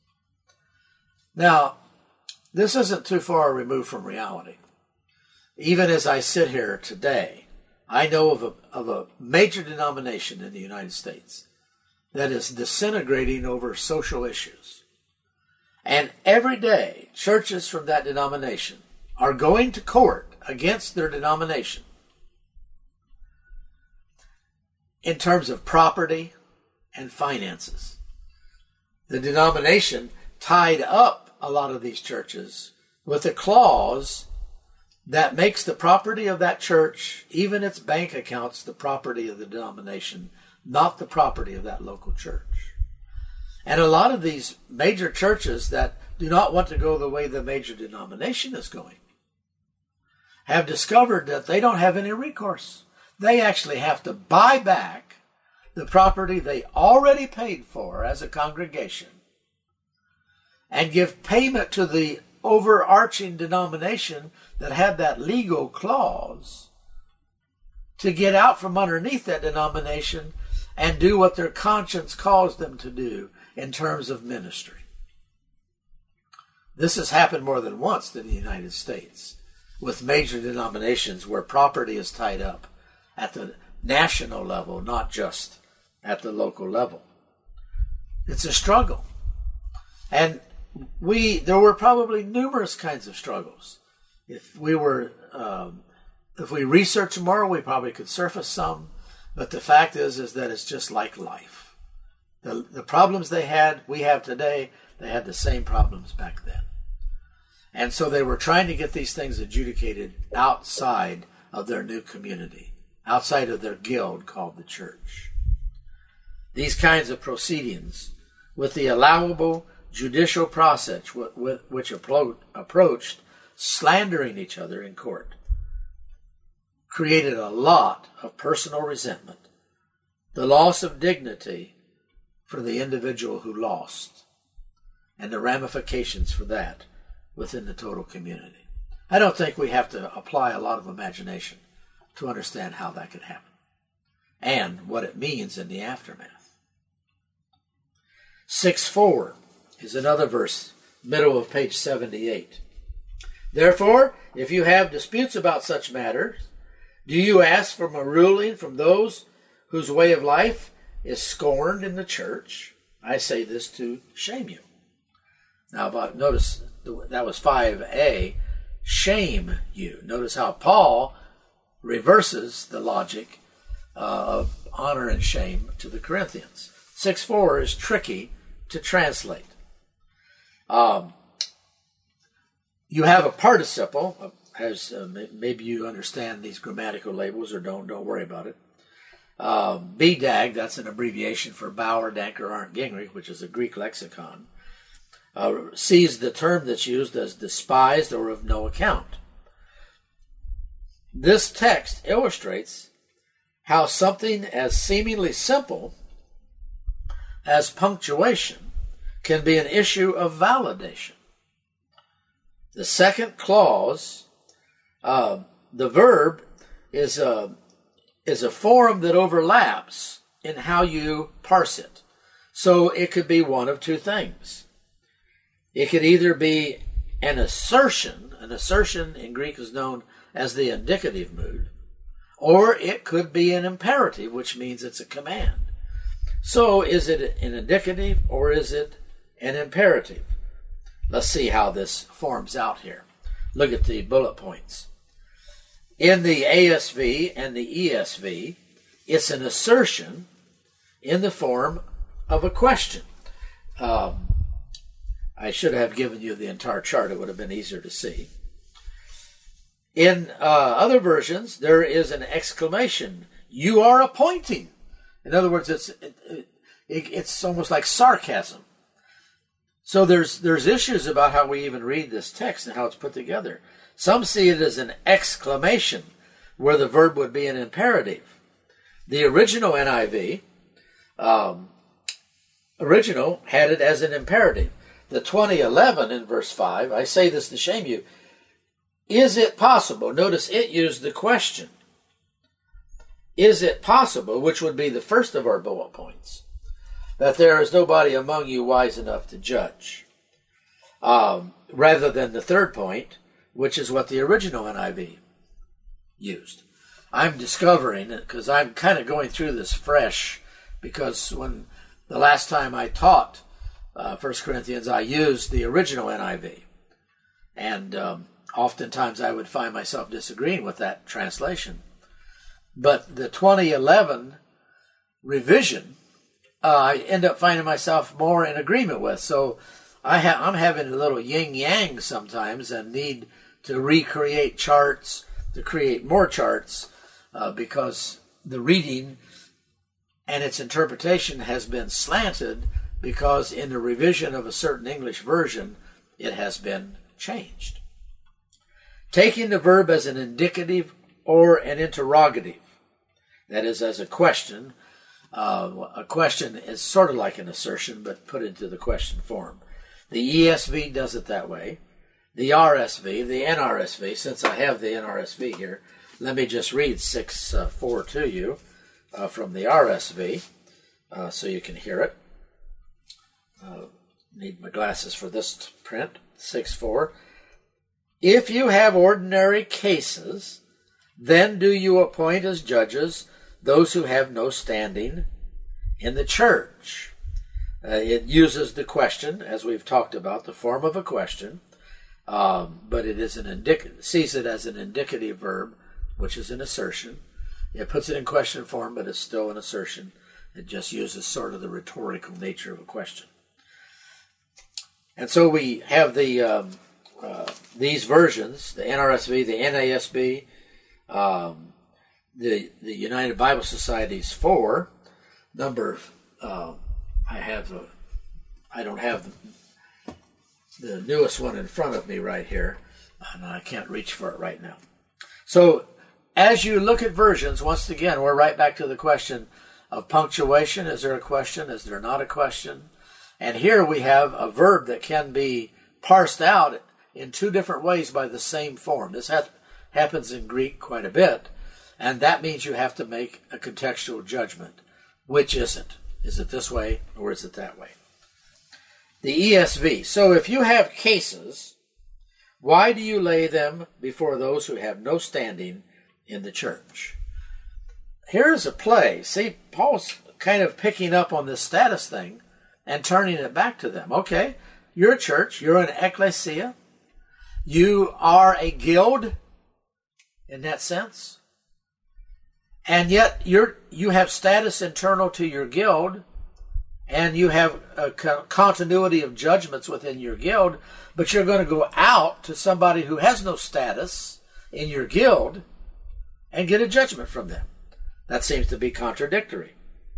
Now, this isn't too far removed from reality. Even as I sit here today, I know of a, of a major denomination in the United States that is disintegrating over social issues. And every day, churches from that denomination are going to court against their denomination in terms of property and finances. The denomination tied up a lot of these churches with a clause that makes the property of that church, even its bank accounts, the property of the denomination, not the property of that local church. And a lot of these major churches that do not want to go the way the major denomination is going have discovered that they don't have any recourse. They actually have to buy back the property they already paid for as a congregation and give payment to the overarching denomination that had that legal clause to get out from underneath that denomination and do what their conscience calls them to do in terms of ministry. This has happened more than once in the United States with major denominations where property is tied up at the national level, not just at the local level. It's a struggle. And we there were probably numerous kinds of struggles. If we were, um, if we researched more, we probably could surface some. But the fact is, is that it's just like life. The the problems they had, we have today. They had the same problems back then. And so they were trying to get these things adjudicated outside of their new community, outside of their guild called the church. These kinds of proceedings, with the allowable judicial process which approached slandering each other in court, created a lot of personal resentment, the loss of dignity for the individual who lost, and the ramifications for that within the total community. I don't think we have to apply a lot of imagination to understand how that could happen and what it means in the aftermath. six four is another verse, middle of page seventy-eight. Therefore, if you have disputes about such matters, do you ask for a ruling from those whose way of life is scorned in the church? I say this to shame you. Now, but notice that was five A, shame you. Notice how Paul reverses the logic uh, of honor and shame to the Corinthians. six four is tricky to translate. Um, you have a participle, as uh, maybe you understand these grammatical labels or don't, don't worry about it. Uh, B D A G, that's an abbreviation for Bauer, Danker, Arndt, Gingrich, which is a Greek lexicon, uh, sees the term that's used as despised or of no account. This text illustrates how something as seemingly simple as punctuation can be an issue of validation. The second clause, uh, the verb, is a, is a form that overlaps in how you parse it. So it could be one of two things. It could either be an assertion, an assertion in Greek is known as the indicative mood, or it could be an imperative, which means it's a command. So is it an indicative or is it an imperative? Let's see how this forms out here. Look at the bullet points. In the A S V and the E S V, it's an assertion in the form of a question. Um, I should have given you the entire chart. It would have been easier to see. In uh, other versions, there is an exclamation. You are appointing. In other words, it's it, it, it's almost like sarcasm. So there's there's issues about how we even read this text and how it's put together. Some see it as an exclamation, where the verb would be an imperative. The original N I V, um, original, had it as an imperative. The twenty eleven in verse five, I say this to shame you, is it possible? Notice it used the question. Is it possible, which would be the first of our bullet points, that there is nobody among you wise enough to judge? Um, rather than the third point, which is what the original N I V used. I'm discovering, because I'm kind of going through this fresh, because when the last time I taught uh, First Corinthians, I used the original N I V. And um, oftentimes I would find myself disagreeing with that translation. But the twenty eleven revision, uh, I end up finding myself more in agreement with. So I ha- I'm having a little yin-yang sometimes and need to recreate charts, to create more charts, uh, because the reading and its interpretation has been slanted because in the revision of a certain English version, it has been changed. Taking the verb as an indicative or an interrogative, that is, as a question. Uh, a question is sort of like an assertion, but put into the question form. The E S V does it that way. The R S V, the N R S V, since I have the N R S V here, let me just read six four to you uh, from the R S V uh, so you can hear it. Uh, need my glasses for this print. six four. If you have ordinary cases, then do you appoint as judges those who have no standing in the church. Uh, it uses the question, as we've talked about, the form of a question, um, but it is an indic- sees it as an indicative verb, which is an assertion. It puts it in question form, but it's still an assertion. It just uses sort of the rhetorical nature of a question. And so we have the um, uh, these versions, the N R S V, the N A S B, um, the the United Bible Society's four, number, uh, I have the, I don't have the, the newest one in front of me right here, and I can't reach for it right now. So as you look at versions, once again, we're right back to the question of punctuation. Is there a question? Is there not a question? And here we have a verb that can be parsed out in two different ways by the same form. This ha- happens in Greek quite a bit, and that means you have to make a contextual judgment. Which is it? Is it this way or is it that way? The E S V. So if you have cases, why do you lay them before those who have no standing in the church? Here's a play. See, Paul's kind of picking up on this status thing and turning it back to them. Okay, you're a church, you're an ecclesia, you are a guild in that sense, and yet you're you have status internal to your guild, and you have a co- continuity of judgments within your guild, but you're going to go out to somebody who has no status in your guild and get a judgment from them. That seems to be contradictory.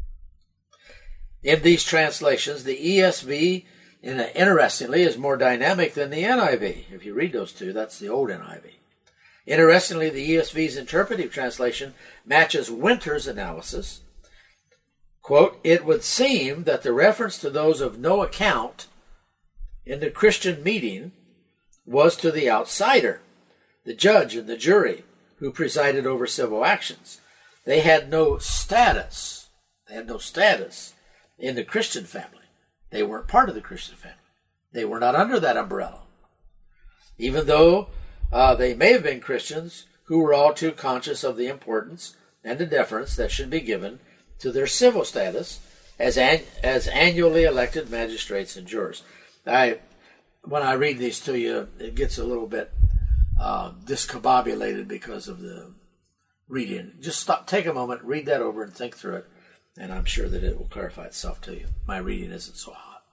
In these translations, the E S V, interestingly, is more dynamic than the N I V. If you read those two, that's the old N I V. Interestingly, the E S V's interpretive translation matches Winter's analysis. Quote, it would seem that the reference to those of no account in the Christian meeting was to the outsider, the judge and the jury who presided over civil actions. They had no status. They had no status in the Christian family. They weren't part of the Christian family. They were not under that umbrella. Even though uh, they may have been Christians who were all too conscious of the importance and the deference that should be given to their civil status as an, as annually elected magistrates and jurors. I, when I read these to you, it gets a little bit uh, discombobulated because of the reading. Just stop, take a moment, read that over and think through it, and I'm sure that it will clarify itself to you. My reading isn't so hot.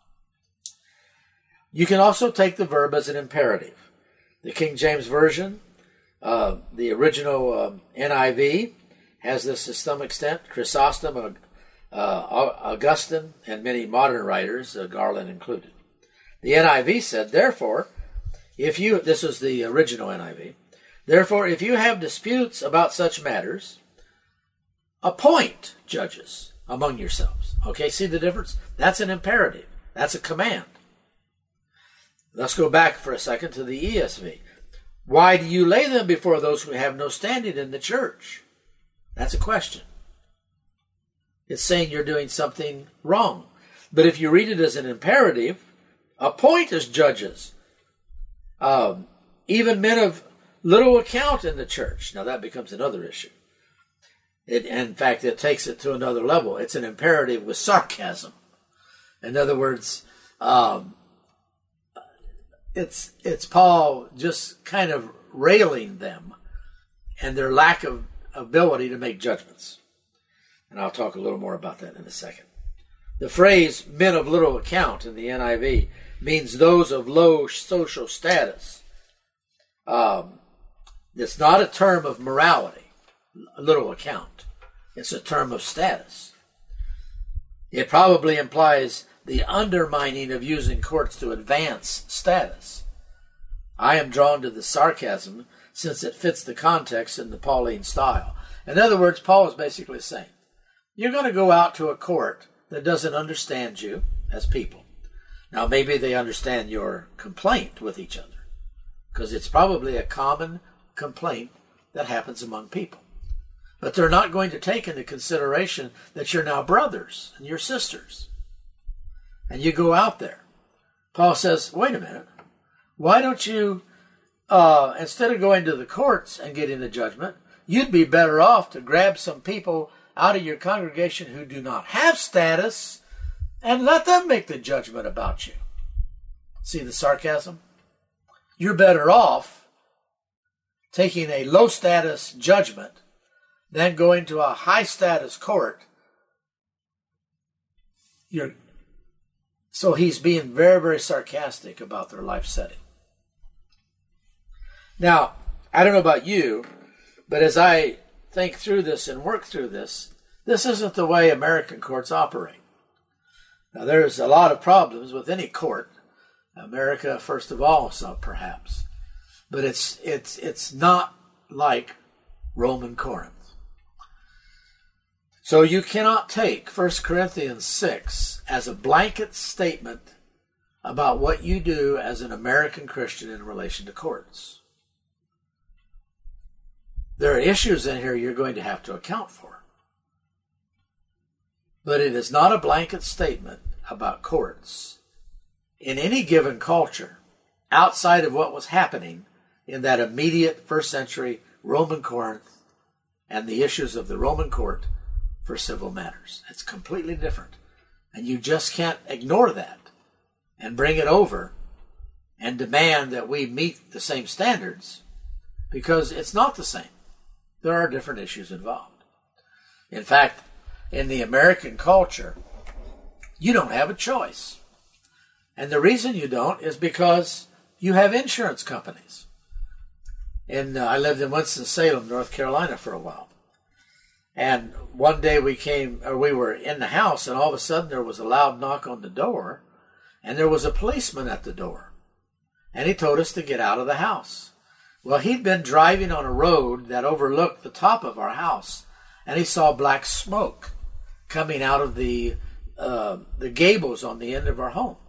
You can also take the verb as an imperative. The King James Version, uh, the original um, N I V, has this to some extent. Chrysostom, uh, Augustine, and many modern writers, uh, Garland included. The N I V said, therefore, if you, this is the original N I V, therefore, if you have disputes about such matters, appoint judges among yourselves. Okay, see the difference? That's an imperative. That's a command. Let's go back for a second to the E S V. Why do you lay them before those who have no standing in the church? That's a question. It's saying you're doing something wrong. But if you read it as an imperative, appoint as judges, um, even men of little account in the church. Now that becomes another issue. It, in fact, it takes it to another level. It's an imperative with sarcasm. In other words, um, it's it's Paul just kind of railing them and their lack of ability to make judgments. And I'll talk a little more about that in a second. The phrase men of little account in the N I V means those of low social status. Um, it's not a term of morality, little account. It's a term of status. It probably implies the undermining of using courts to advance status. I am drawn to the sarcasm since it fits the context in the Pauline style. In other words, Paul is basically saying, you're going to go out to a court that doesn't understand you as people. Now, maybe they understand your complaint with each other, because it's probably a common complaint that happens among people. But they're not going to take into consideration that you're now brothers and you're sisters. And you go out there. Paul says, wait a minute. Why don't you, uh, instead of going to the courts and getting the judgment, you'd be better off to grab some people out of your congregation who do not have status and let them make the judgment about you. See the sarcasm? You're better off taking a low status judgment than going to a high status court. You're, so he's being very, very sarcastic about their life setting. Now, I don't know about you, but as I think through this and work through this, this isn't the way American courts operate. Now, there's a lot of problems with any court. America, first of all, so perhaps. But it's it's it's not like Roman Corinth. So you cannot take First Corinthians six as a blanket statement about what you do as an American Christian in relation to courts. There are issues in here you're going to have to account for. But it is not a blanket statement about courts in any given culture outside of what was happening in that immediate first century Roman Corinth and the issues of the Roman court for civil matters. It's completely different. And you just can't ignore that and bring it over and demand that we meet the same standards, because it's not the same. There are different issues involved. In fact, in the American culture, you don't have a choice. And the reason you don't is because you have insurance companies. And uh, I lived in Winston-Salem, North Carolina for a while. And one day we came, or we were in the house, and all of a sudden there was a loud knock on the door, and there was a policeman at the door. And he told us to get out of the house. Well, he'd been driving on a road that overlooked the top of our house, and he saw black smoke coming out of the uh, the gables on the end of our home.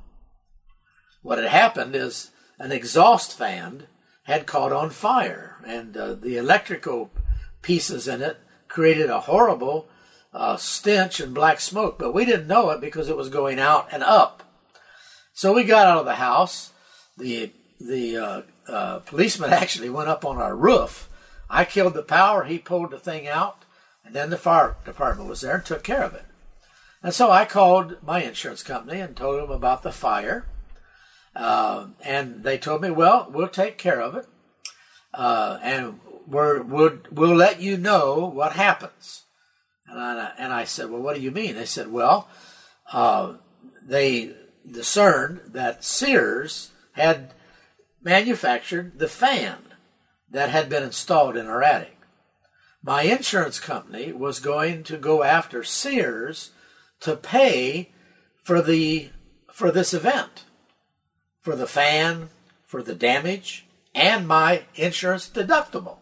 What had happened is an exhaust fan had caught on fire, and uh, the electrical pieces in it created a horrible uh, stench and black smoke, but we didn't know it because it was going out and up. So we got out of the house. The the uh, uh, policeman actually went up on our roof. I killed the power. He pulled the thing out, and then the fire department was there and took care of it. And so I called my insurance company and told them about the fire. Uh, and they told me, well, we'll take care of it. Uh, and we're, we'll, we'll let you know what happens. And I, and I said, well, what do you mean? They said, well, uh, they discerned that Sears had manufactured the fan that had been installed in our attic. My insurance company was going to go after Sears to pay for the for this event, for the fan, for the damage, and my insurance deductible.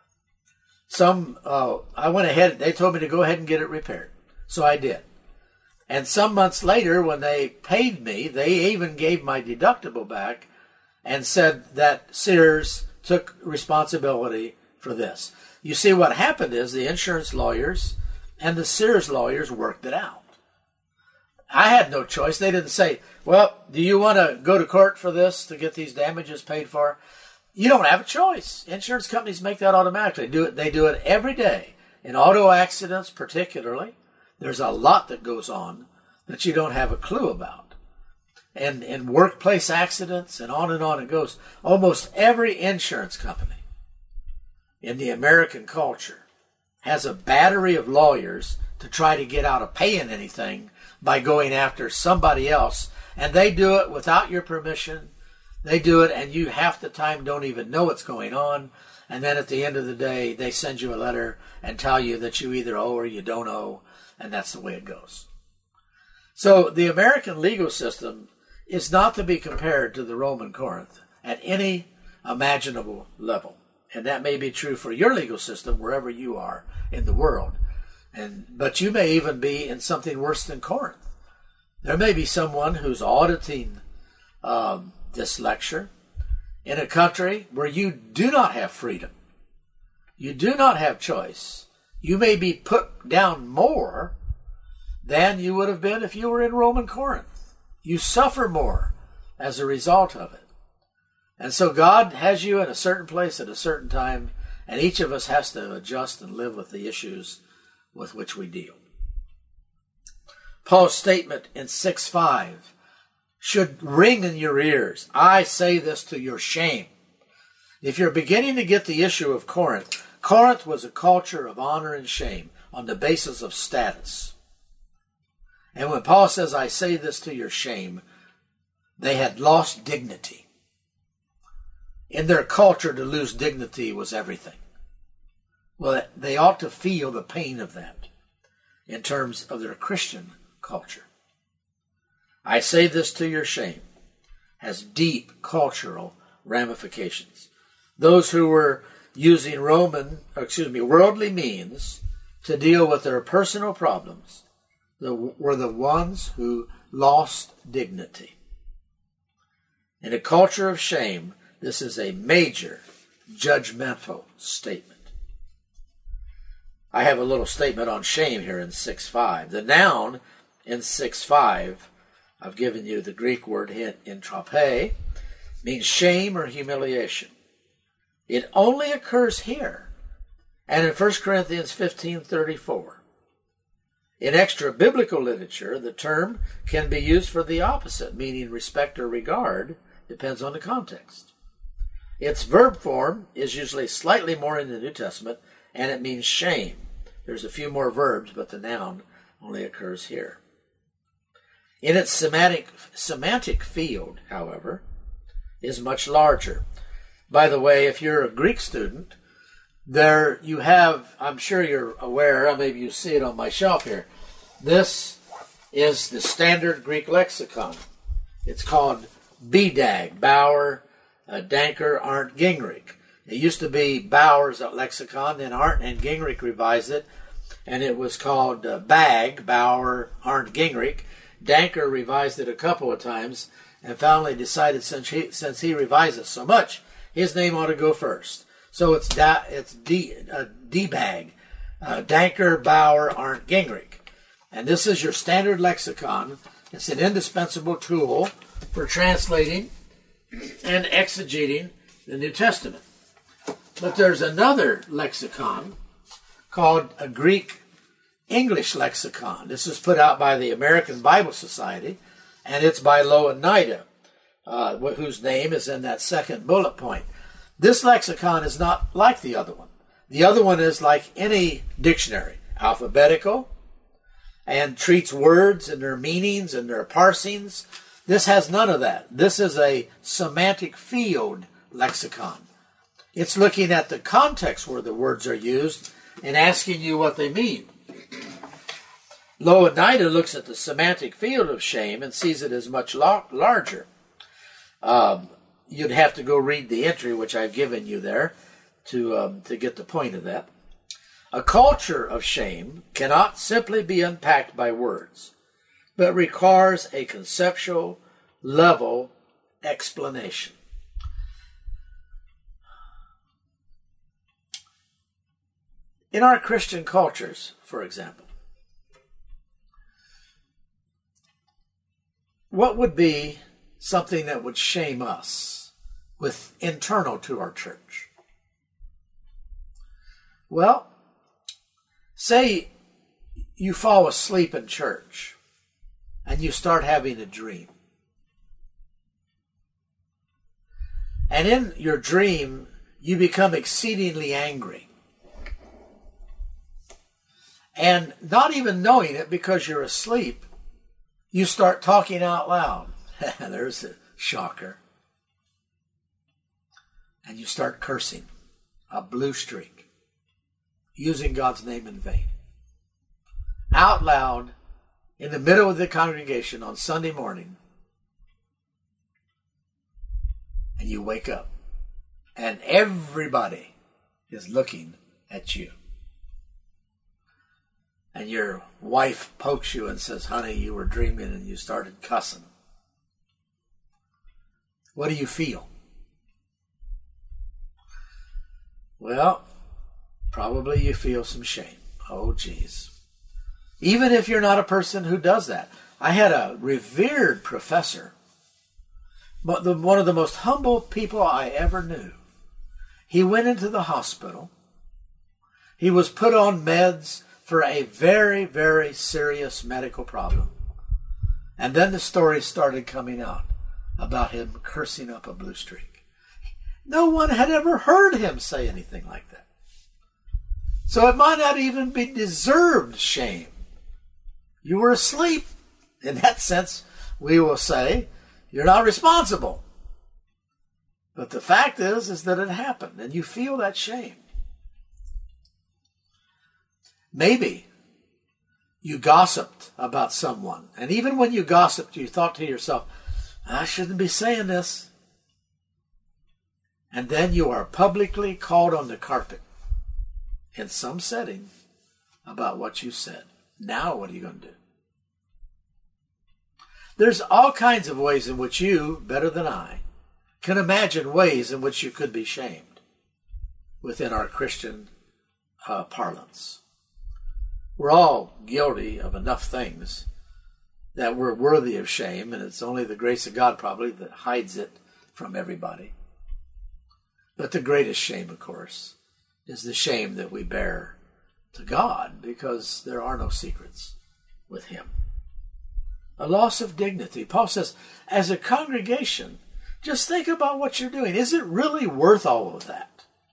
Some uh, I went ahead. They told me to go ahead and get it repaired, so I did. And some months later, when they paid me, they even gave my deductible back and said that Sears took responsibility for this. You see, what happened is the insurance lawyers and the Sears lawyers worked it out. I had no choice. They didn't say, well, do you want to go to court for this to get these damages paid for? You don't have a choice. Insurance companies make that automatically. They do it, they do it every day. In auto accidents particularly, there's a lot that goes on that you don't have a clue about. And in workplace accidents and on and on it goes. Almost every insurance company in the American culture has a battery of lawyers to try to get out of paying anything by going after somebody else. And they do it without your permission. They do it and you half the time don't even know what's going on. And then at the end of the day, they send you a letter and tell you that you either owe or you don't owe. And that's the way it goes. So the American legal system is not to be compared to the Roman Corinth at any imaginable level. And that may be true for your legal system wherever you are in the world. And but you may even be in something worse than Corinth. There may be someone who's auditing um, this lecture in a country where you do not have freedom. You do not have choice. You may be put down more than you would have been if you were in Roman Corinth. You suffer more as a result of it. And so God has you in a certain place at a certain time, and each of us has to adjust and live with the issues with which we deal. Paul's statement in six five should ring in your ears. I say this to your shame. If you're beginning to get the issue of Corinth, Corinth was a culture of honor and shame on the basis of status. And when Paul says, I say this to your shame, they had lost dignity. In their culture, to lose dignity was everything. Well, they ought to feel the pain of that in terms of their Christian culture. I say this to your shame has deep cultural ramifications. Those who were using Roman, excuse me, worldly means to deal with their personal problems were the ones who lost dignity. In a culture of shame, this is a major judgmental statement. I have a little statement on shame here in six five. The noun in six five, I've given you the Greek word hint, entrope, means shame or humiliation. It only occurs here and in First Corinthians fifteen thirty-four. In extra-biblical literature, the term can be used for the opposite, meaning respect or regard, depends on the context. Its verb form is usually slightly more in the New Testament, and it means shame. There's a few more verbs, but the noun only occurs here. In its semantic, semantic field, however, is much larger. By the way, if you're a Greek student, there you have, I'm sure you're aware, maybe you see it on my shelf here, this is the standard Greek lexicon. It's called B D A G, Bauer, uh, Danker, Arndt, Gingrich. It used to be Bauer's lexicon, then Arndt and Gingrich revised it, and it was called uh, B A G, Bauer, Arndt, Gingrich. Danker revised it a couple of times and finally decided since he, since he revised it so much, his name ought to go first. So it's da, it's D, uh, D B A G, uh, Danker, Bauer, Arndt, Gingrich. And this is your standard lexicon. It's an indispensable tool for translating and exegeting the New Testament. But there's another lexicon called a Greek English lexicon. This is put out by the American Bible Society, and it's by Louw-Nida, uh, whose name is in that second bullet point. This lexicon is not like the other one. The other one is like any dictionary, alphabetical, and treats words and their meanings and their parsings. This has none of that. This is a semantic field lexicon. It's looking at the context where the words are used and asking you what they mean. Louw-Nida looks at the semantic field of shame and sees it as much la- larger. Um, you'd have to go read the entry, which I've given you there, to um, to get the point of that. A culture of shame cannot simply be unpacked by words, but requires a conceptual level explanation. In our Christian cultures, for example, what would be something that would shame us with internal to our church? Well, say you fall asleep in church and you start having a dream. And in your dream, you become exceedingly angry. And not even knowing it because you're asleep, you start talking out loud. There's a shocker. And you start cursing. A blue streak. Using God's name in vain. Out loud, in the middle of the congregation on Sunday morning. And you wake up. And everybody is looking at you. And your wife pokes you and says, honey, you were dreaming and you started cussing. What do you feel? Well, probably you feel some shame. Oh, geez. Even if you're not a person who does that. I had a revered professor, but the, one of the most humble people I ever knew. He went into the hospital. He was put on meds for a very, very serious medical problem. And then the stories started coming out about him cursing up a blue streak. No one had ever heard him say anything like that. So it might not even be deserved shame. You were asleep. In that sense, we will say, you're not responsible. But the fact is, is that it happened, and you feel that shame. Maybe you gossiped about someone, and even when you gossiped, you thought to yourself, I shouldn't be saying this. And then you are publicly called on the carpet in some setting about what you said. Now what are you going to do? There's all kinds of ways in which you, better than I, can imagine ways in which you could be shamed within our Christian uh, parlance. We're all guilty of enough things that we're worthy of shame, and it's only the grace of God probably that hides it from everybody. But the greatest shame, of course, is the shame that we bear to God, because there are no secrets with Him. A loss of dignity. Paul says, as a congregation, just think about what you're doing. Is it really worth all of that?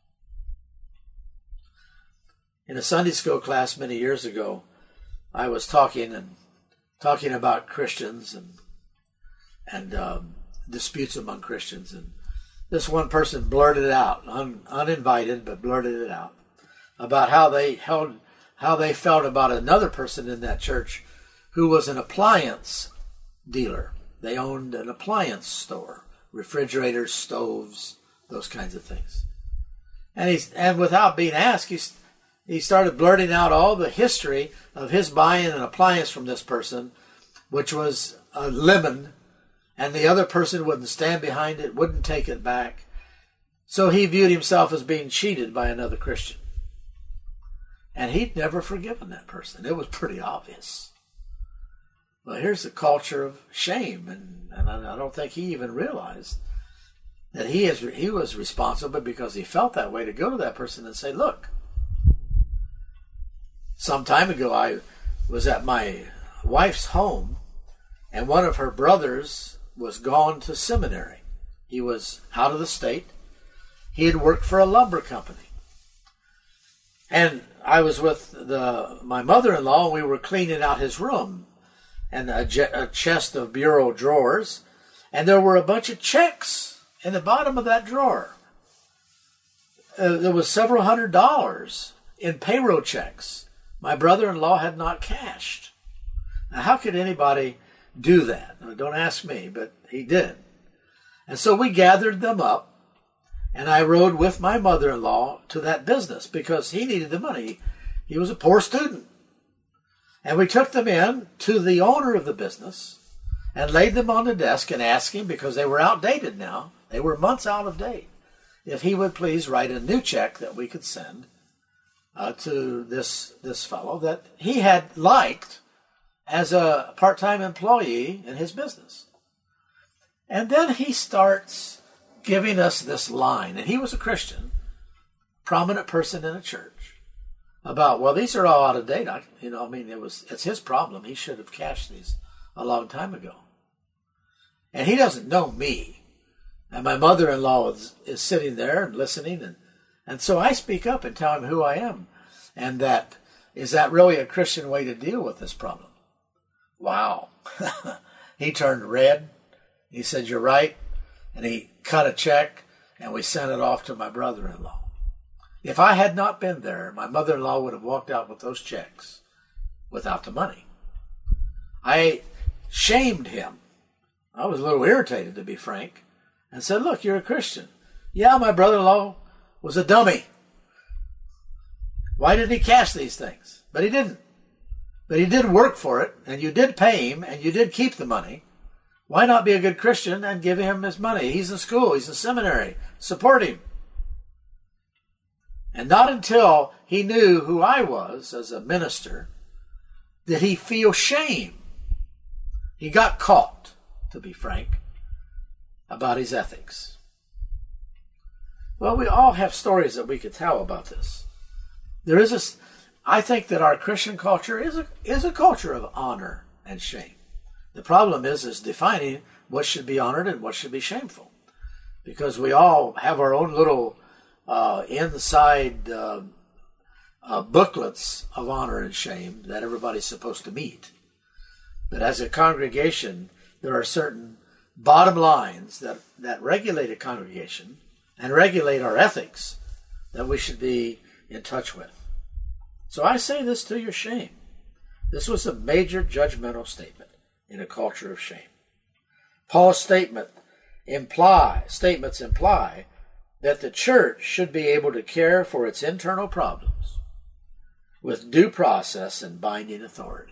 In a Sunday school class many years ago, I was talking and talking about Christians and and um, disputes among Christians, and this one person blurted out, un, uninvited, but blurted it out about how they held, how they felt about another person in that church who was an appliance dealer. They owned an appliance store, refrigerators, stoves, those kinds of things. And he and without being asked, he he started blurting out all the history of his buying an appliance from this person, which was a lemon, and the other person wouldn't stand behind it, wouldn't take it back. So he viewed himself as being cheated by another Christian. And he'd never forgiven that person. It was pretty obvious. Well, here's the culture of shame, and, and I don't think he even realized that he is he was responsible because he felt that way to go to that person and say, look, some time ago I was at my wife's home, and one of her brothers was gone to seminary. He was out of the state. He had worked for a lumber company. And I was with the my mother-in-law, and we were cleaning out his room and a, je- a chest of bureau drawers, and there were a bunch of checks in the bottom of that drawer. Uh, there was several hundred dollars in payroll checks my brother-in-law had not cashed. Now, how could anybody do that? Now, don't ask me, but he did. And so we gathered them up, and I rode with my mother-in-law to that business because he needed the money. He was a poor student. And we took them in to the owner of the business and laid them on the desk and asked him, because they were outdated now, they were months out of date, if he would please write a new check that we could send uh, to this, this fellow that he had liked as a part-time employee in his business. And then he starts giving us this line, and he was a Christian, prominent person in a church, about, well, these are all out of date. I, you know, I mean, it was it's his problem. He should have cashed these a long time ago. And he doesn't know me. And my mother-in-law is, is sitting there and listening, and, and so I speak up and tell him who I am, and that Is that really a Christian way to deal with this problem? Wow. He turned red. He said, you're right. And he cut a check, and we sent it off to my brother-in-law. If I had not been there, my mother-in-law would have walked out with those checks without the money. I shamed him. I was a little irritated, to be frank, and said, look, you're a Christian. Yeah, my brother-in-law was a dummy. Why didn't he cash these things? But he didn't. But he did work for it, and you did pay him, and you did keep the money. Why not be a good Christian and give him his money? He's in school. He's in seminary. Support him. And not until he knew who I was as a minister did he feel shame. He got caught, to be frank, about his ethics. Well, we all have stories that we could tell about this. There is a, I think that our Christian culture is a, is a culture of honor and shame. The problem is, is defining what should be honored and what should be shameful. Because we all have our own little uh, inside uh, uh, booklets of honor and shame that everybody's supposed to meet. But as a congregation, there are certain bottom lines that, that regulate a congregation and regulate our ethics that we should be in touch with. So I say this to your shame. This was a major judgmental statement in a culture of shame. Paul's statement imply, statements imply that the church should be able to care for its internal problems with due process and binding authority.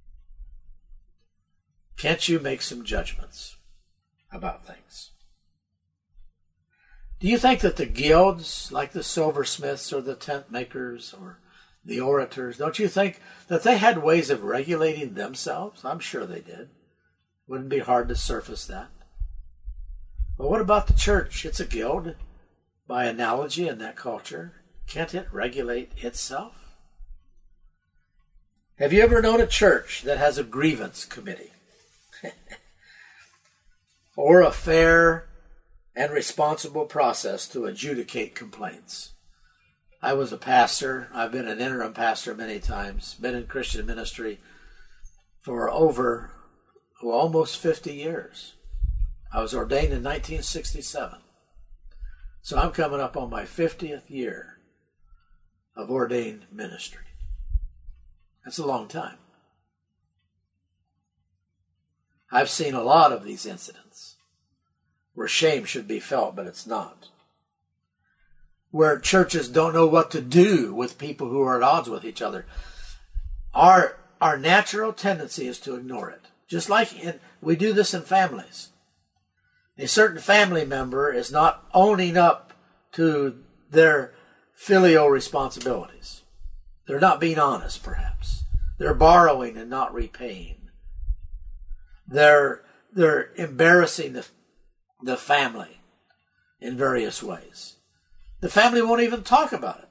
Can't you make some judgments about things? Do you think that the guilds, like the silversmiths or the tent makers or the orators, don't you think that they had ways of regulating themselves? I'm sure they did. Wouldn't be hard to surface that. But what about the church? It's a guild, by analogy in that culture. Can't it regulate itself? Have you ever known a church that has a grievance committee? Or a fair and responsible process to adjudicate complaints? I was a pastor. I've been an interim pastor many times, been in Christian ministry for over well, almost fifty years. I was ordained in nineteen sixty-seven. So I'm coming up on my fiftieth year of ordained ministry. That's a long time. I've seen a lot of these incidents where shame should be felt, but it's not. Where churches don't know what to do with people who are at odds with each other. Our, our natural tendency is to ignore it. Just like in, we do this in families. A certain family member is not owning up to their filial responsibilities. They're not being honest, perhaps. They're borrowing and not repaying. They're, they're embarrassing the, the family in various ways. The family won't even talk about it.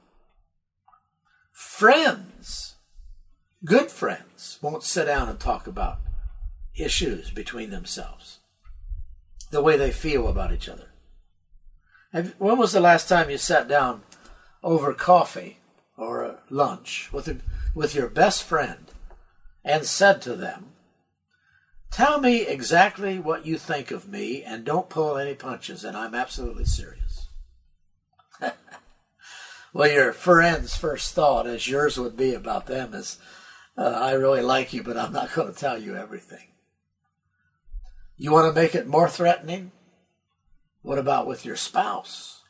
Friends, good friends, won't sit down and talk about issues between themselves, the way they feel about each other. Have, when was the last time you sat down over coffee or lunch with, a, with your best friend and said to them, tell me exactly what you think of me and don't pull any punches, and I'm absolutely serious? Well, your friend's first thought, as yours would be about them, is, uh, I really like you, but I'm not going to tell you everything. You want to make it more threatening? What about with your spouse?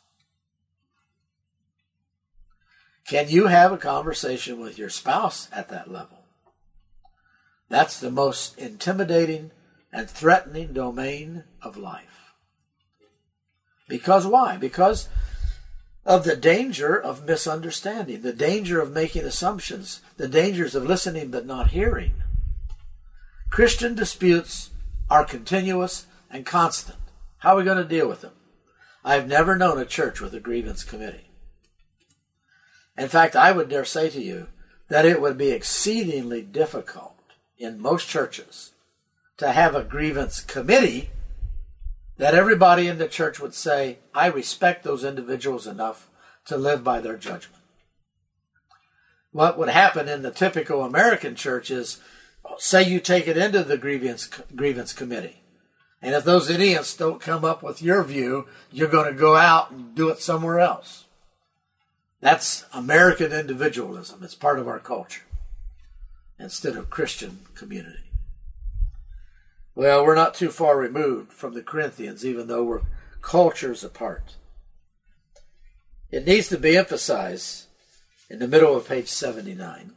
Can you have a conversation with your spouse at that level? That's the most intimidating and threatening domain of life. Because why? Because of the danger of misunderstanding, the danger of making assumptions, the dangers of listening but not hearing. Christian disputes are continuous and constant. How are we going to deal with them? I've never known a church with a grievance committee. In fact, I would dare say to you that it would be exceedingly difficult in most churches to have a grievance committee that everybody in the church would say, I respect those individuals enough to live by their judgment. What would happen in the typical American church is, say you take it into the grievance grievance committee, and if those idiots don't come up with your view, you're going to go out and do it somewhere else. That's American individualism. It's part of our culture instead of Christian community. Well, we're not too far removed from the Corinthians, even though we're cultures apart. It needs to be emphasized in the middle of page seventy-nine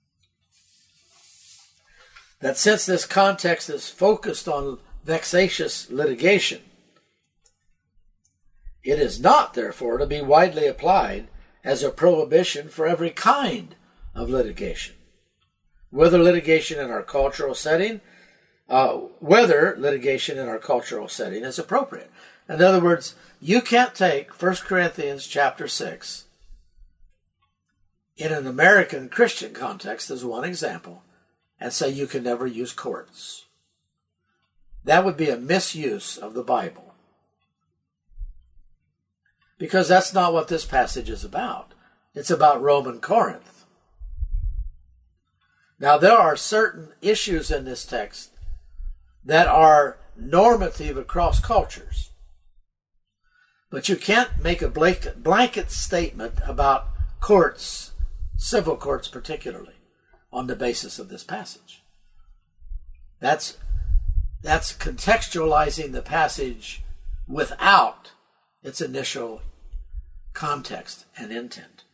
that since this context is focused on vexatious litigation, it is not, therefore, to be widely applied as a prohibition for every kind of litigation, whether litigation in our cultural setting, uh, whether litigation in our cultural setting is appropriate. In other words, you can't take First Corinthians chapter six in an American Christian context as one example and say you can never use courts. That would be a misuse of the Bible, because that's not what this passage is about. It's about Rome and Corinth. Now, there are certain issues in this text that are normative across cultures, but you can't make a blanket, blanket statement about courts, civil courts particularly, on the basis of this passage. That's, that's contextualizing the passage without its initial context and intent.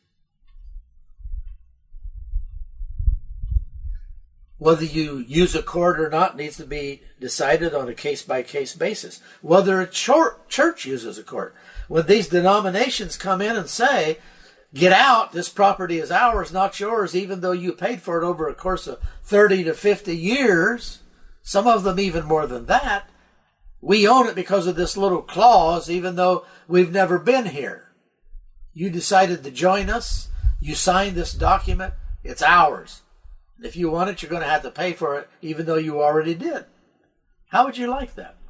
Whether you use a court or not needs to be decided on a case-by-case basis. Whether a church uses a court. When these denominations come in and say, get out, this property is ours, not yours, even though you paid for it over a course of thirty to fifty years, some of them even more than that, we own it because of this little clause, even though we've never been here. You decided to join us, you signed this document, it's ours. If you want it, you're going to have to pay for it, even though you already did. How would you like that?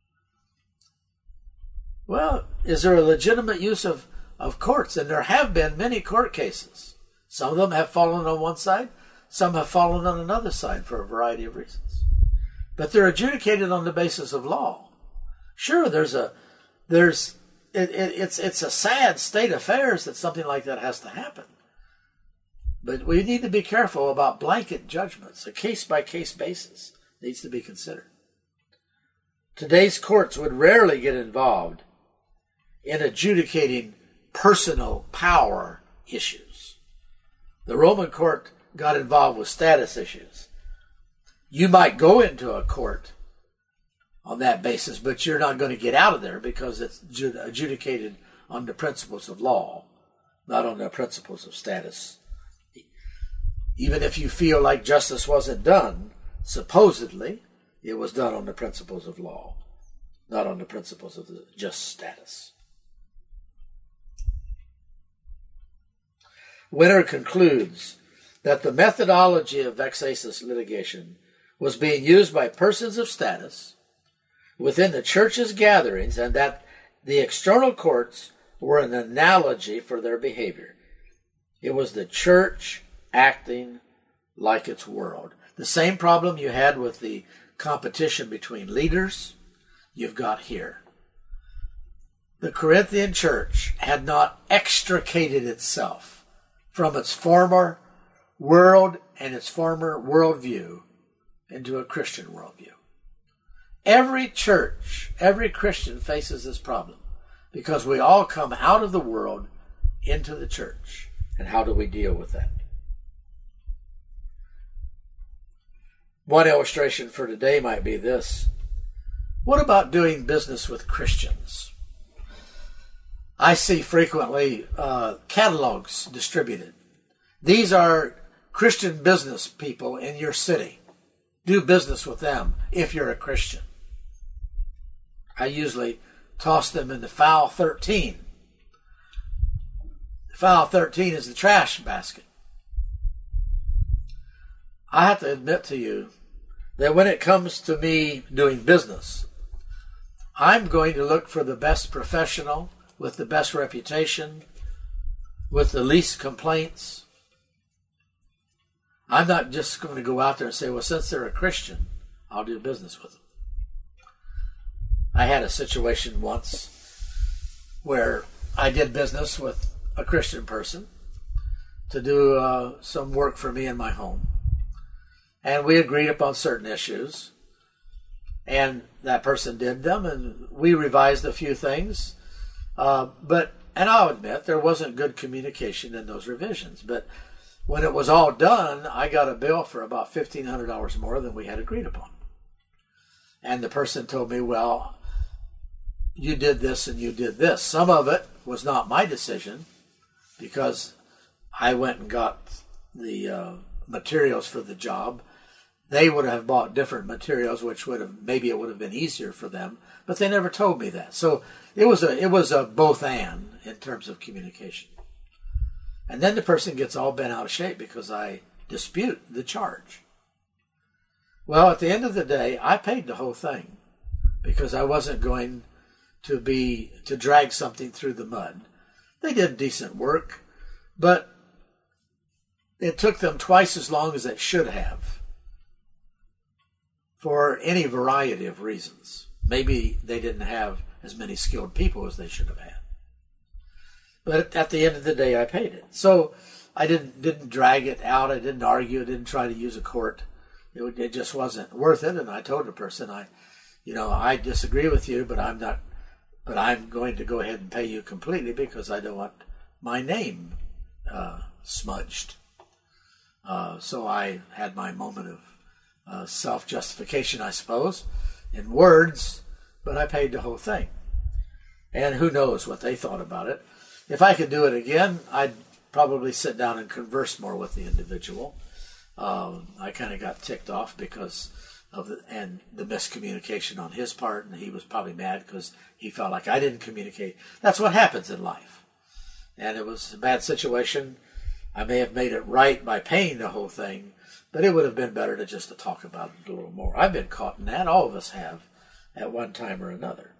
Well, is there a legitimate use of, of courts? And there have been many court cases. Some of them have fallen on one side. Some have fallen on another side for a variety of reasons. But they're adjudicated on the basis of law. Sure, there's a, there's, it, it, it's, it's a sad state of affairs that something like that has to happen. But we need to be careful about blanket judgments. A case-by-case basis needs to be considered. Today's courts would rarely get involved in adjudicating personal power issues. The Roman court got involved with status issues. You might go into a court on that basis, but you're not going to get out of there because it's adjudicated on the principles of law, not on the principles of status. Even if you feel like justice wasn't done, supposedly it was done on the principles of law, not on the principles of the just status. Winter concludes that the methodology of vexatious litigation was being used by persons of status within the church's gatherings, and that the external courts were an analogy for their behavior. It was the church acting like its world. The same problem you had with the competition between leaders, you've got here. The Corinthian church had not extricated itself from its former world and its former worldview into a Christian worldview. Every church, every Christian faces this problem because we all come out of the world into the church. And how do we deal with that? One illustration for today might be this. What about doing business with Christians? I see frequently uh, catalogs distributed. These are Christian business people in your city. Do business with them if you're a Christian. I usually toss them into file thirteen. File thirteen is the trash basket. I have to admit to you that when it comes to me doing business, I'm going to look for the best professional with the best reputation, with the least complaints, I'm not just going to go out there and say, well, since they're a Christian, I'll do business with them. I had a situation once where I did business with a Christian person to do uh, some work for me in my home. And we agreed upon certain issues. And that person did them, and we revised a few things. Uh, but, and I'll admit, there wasn't good communication in those revisions. But when it was all done, I got a bill for about fifteen hundred dollars more than we had agreed upon. And the person told me, well, you did this and you did this. Some of it was not my decision because I went and got the uh, materials for the job. They would have bought different materials, which would have, maybe it would have been easier for them, but they never told me that. So it was a, it was a both and in terms of communication. And then the person gets all bent out of shape because I dispute the charge. Well, at the end of the day, I paid the whole thing because I wasn't going to be, to drag something through the mud. They did decent work, but it took them twice as long as it should have, for any variety of reasons. Maybe they didn't have as many skilled people as they should have had. But at the end of the day, I paid it. So I didn't didn't drag it out. I didn't argue. I didn't try to use a court. It, it just wasn't worth it. And I told the person, I, you know, I disagree with you, but I'm not. But I'm going to go ahead and pay you completely because I don't want my name uh, smudged. Uh, so I had my moment of Uh, self-justification, I suppose, in words, but I paid the whole thing. And who knows what they thought about it. If I could do it again, I'd probably sit down and converse more with the individual. Um, I kind of got ticked off because of the, and the miscommunication on his part, and he was probably mad because he felt like I didn't communicate. That's what happens in life. And it was a bad situation. I may have made it right by paying the whole thing, but it would have been better to just to talk about it a little more. I've been caught in that. All of us have at one time or another.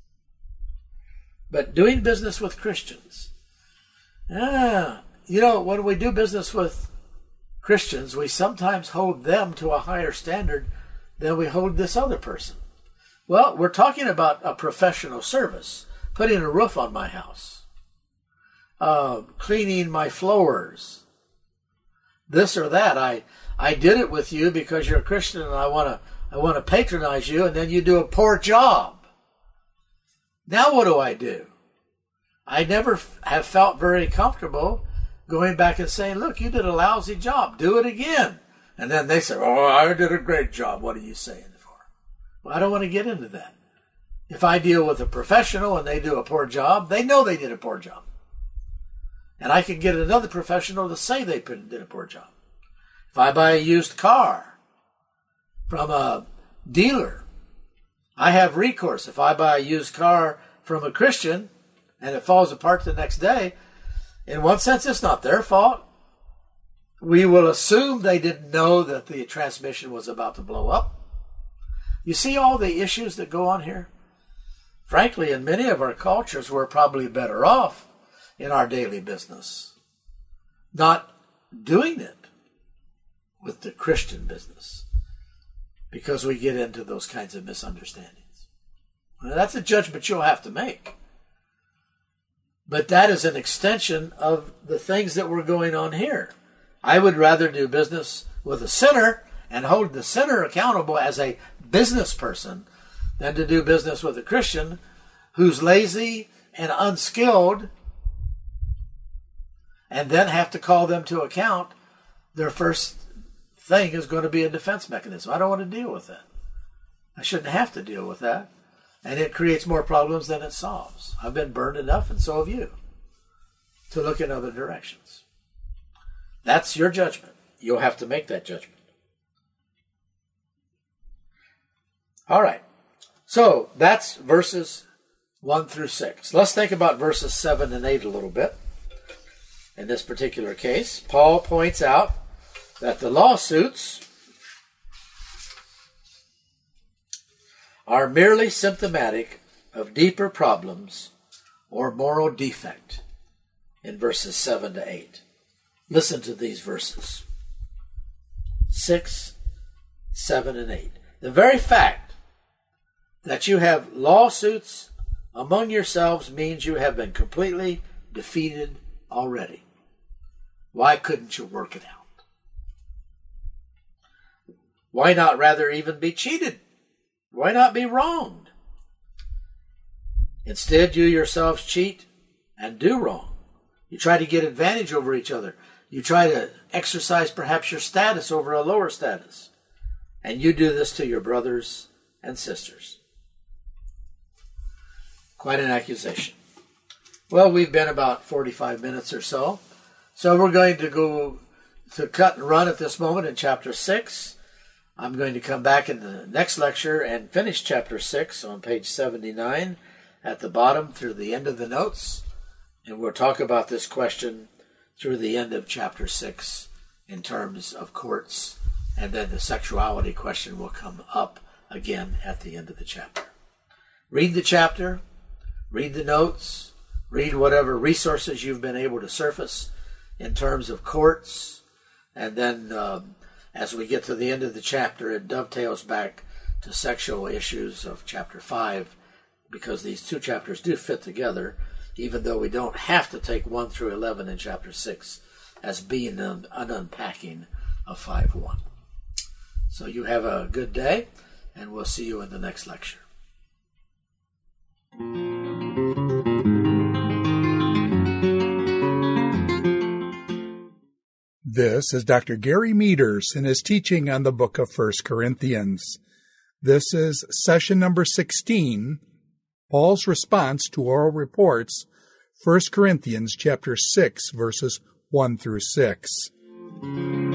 But doing business with Christians. Ah, you know, when we do business with Christians, we sometimes hold them to a higher standard than we hold this other person. Well, we're talking about a professional service, putting a roof on my house, uh, cleaning my floors, this or that. I I did it with you because you're a Christian and I want to I want to patronize you, and then you do a poor job. Now what do I do? I never f- have felt very comfortable going back and saying, look, you did a lousy job. Do it again. And then they say, oh, I did a great job. What are you saying it for? Well, I don't want to get into that. If I deal with a professional and they do a poor job, they know they did a poor job. And I can get another professional to say they did a poor job. If I buy a used car from a dealer, I have recourse. If I buy a used car from a Christian and it falls apart the next day, in one sense, it's not their fault. We will assume they didn't know that the transmission was about to blow up. You see all the issues that go on here? Frankly, in many of our cultures, we're probably better off in our daily business not doing it with the Christian business because we get into those kinds of misunderstandings. Now, that's a judgment you'll have to make. But that is an extension of the things that were going on here. I would rather do business with a sinner and hold the sinner accountable as a business person than to do business with a Christian who's lazy and unskilled and then have to call them to account. Their first thing is going to be a defense mechanism. I don't want to deal with that. I shouldn't have to deal with that. And it creates more problems than it solves. I've been burned enough, and so have you, to look in other directions. That's your judgment. You'll have to make that judgment. All right. So that's verses one through six. Let's think about verses seven and eight a little bit. In this particular case, Paul points out that the lawsuits are merely symptomatic of deeper problems or moral defect in verses seven to eight. Listen to these verses. six, seven, and eight. The very fact that you have lawsuits among yourselves means you have been completely defeated already. Why couldn't you work it out? Why not rather even be cheated? Why not be wronged? Instead, you yourselves cheat and do wrong. You try to get advantage over each other. You try to exercise perhaps your status over a lower status. And you do this to your brothers and sisters. Quite an accusation. Well, we've been about forty-five minutes or so. So we're going to go to cut and run at this moment in chapter six. I'm going to come back in the next lecture and finish chapter six on page seventy-nine at the bottom through the end of the notes. And we'll talk about this question through the end of chapter six in terms of courts. And then the sexuality question will come up again at the end of the chapter. Read the chapter, read the notes, read whatever resources you've been able to surface in terms of courts. And then um, as we get to the end of the chapter, it dovetails back to sexual issues of chapter five, because these two chapters do fit together, even though we don't have to take one through eleven in chapter six as being an, an unpacking of five one. So you have a good day, and we'll see you in the next lecture. This is Doctor Gary Meters in his teaching on the book of First Corinthians. This is session number sixteen, Paul's response to oral reports, First Corinthians chapter six, verses one through six.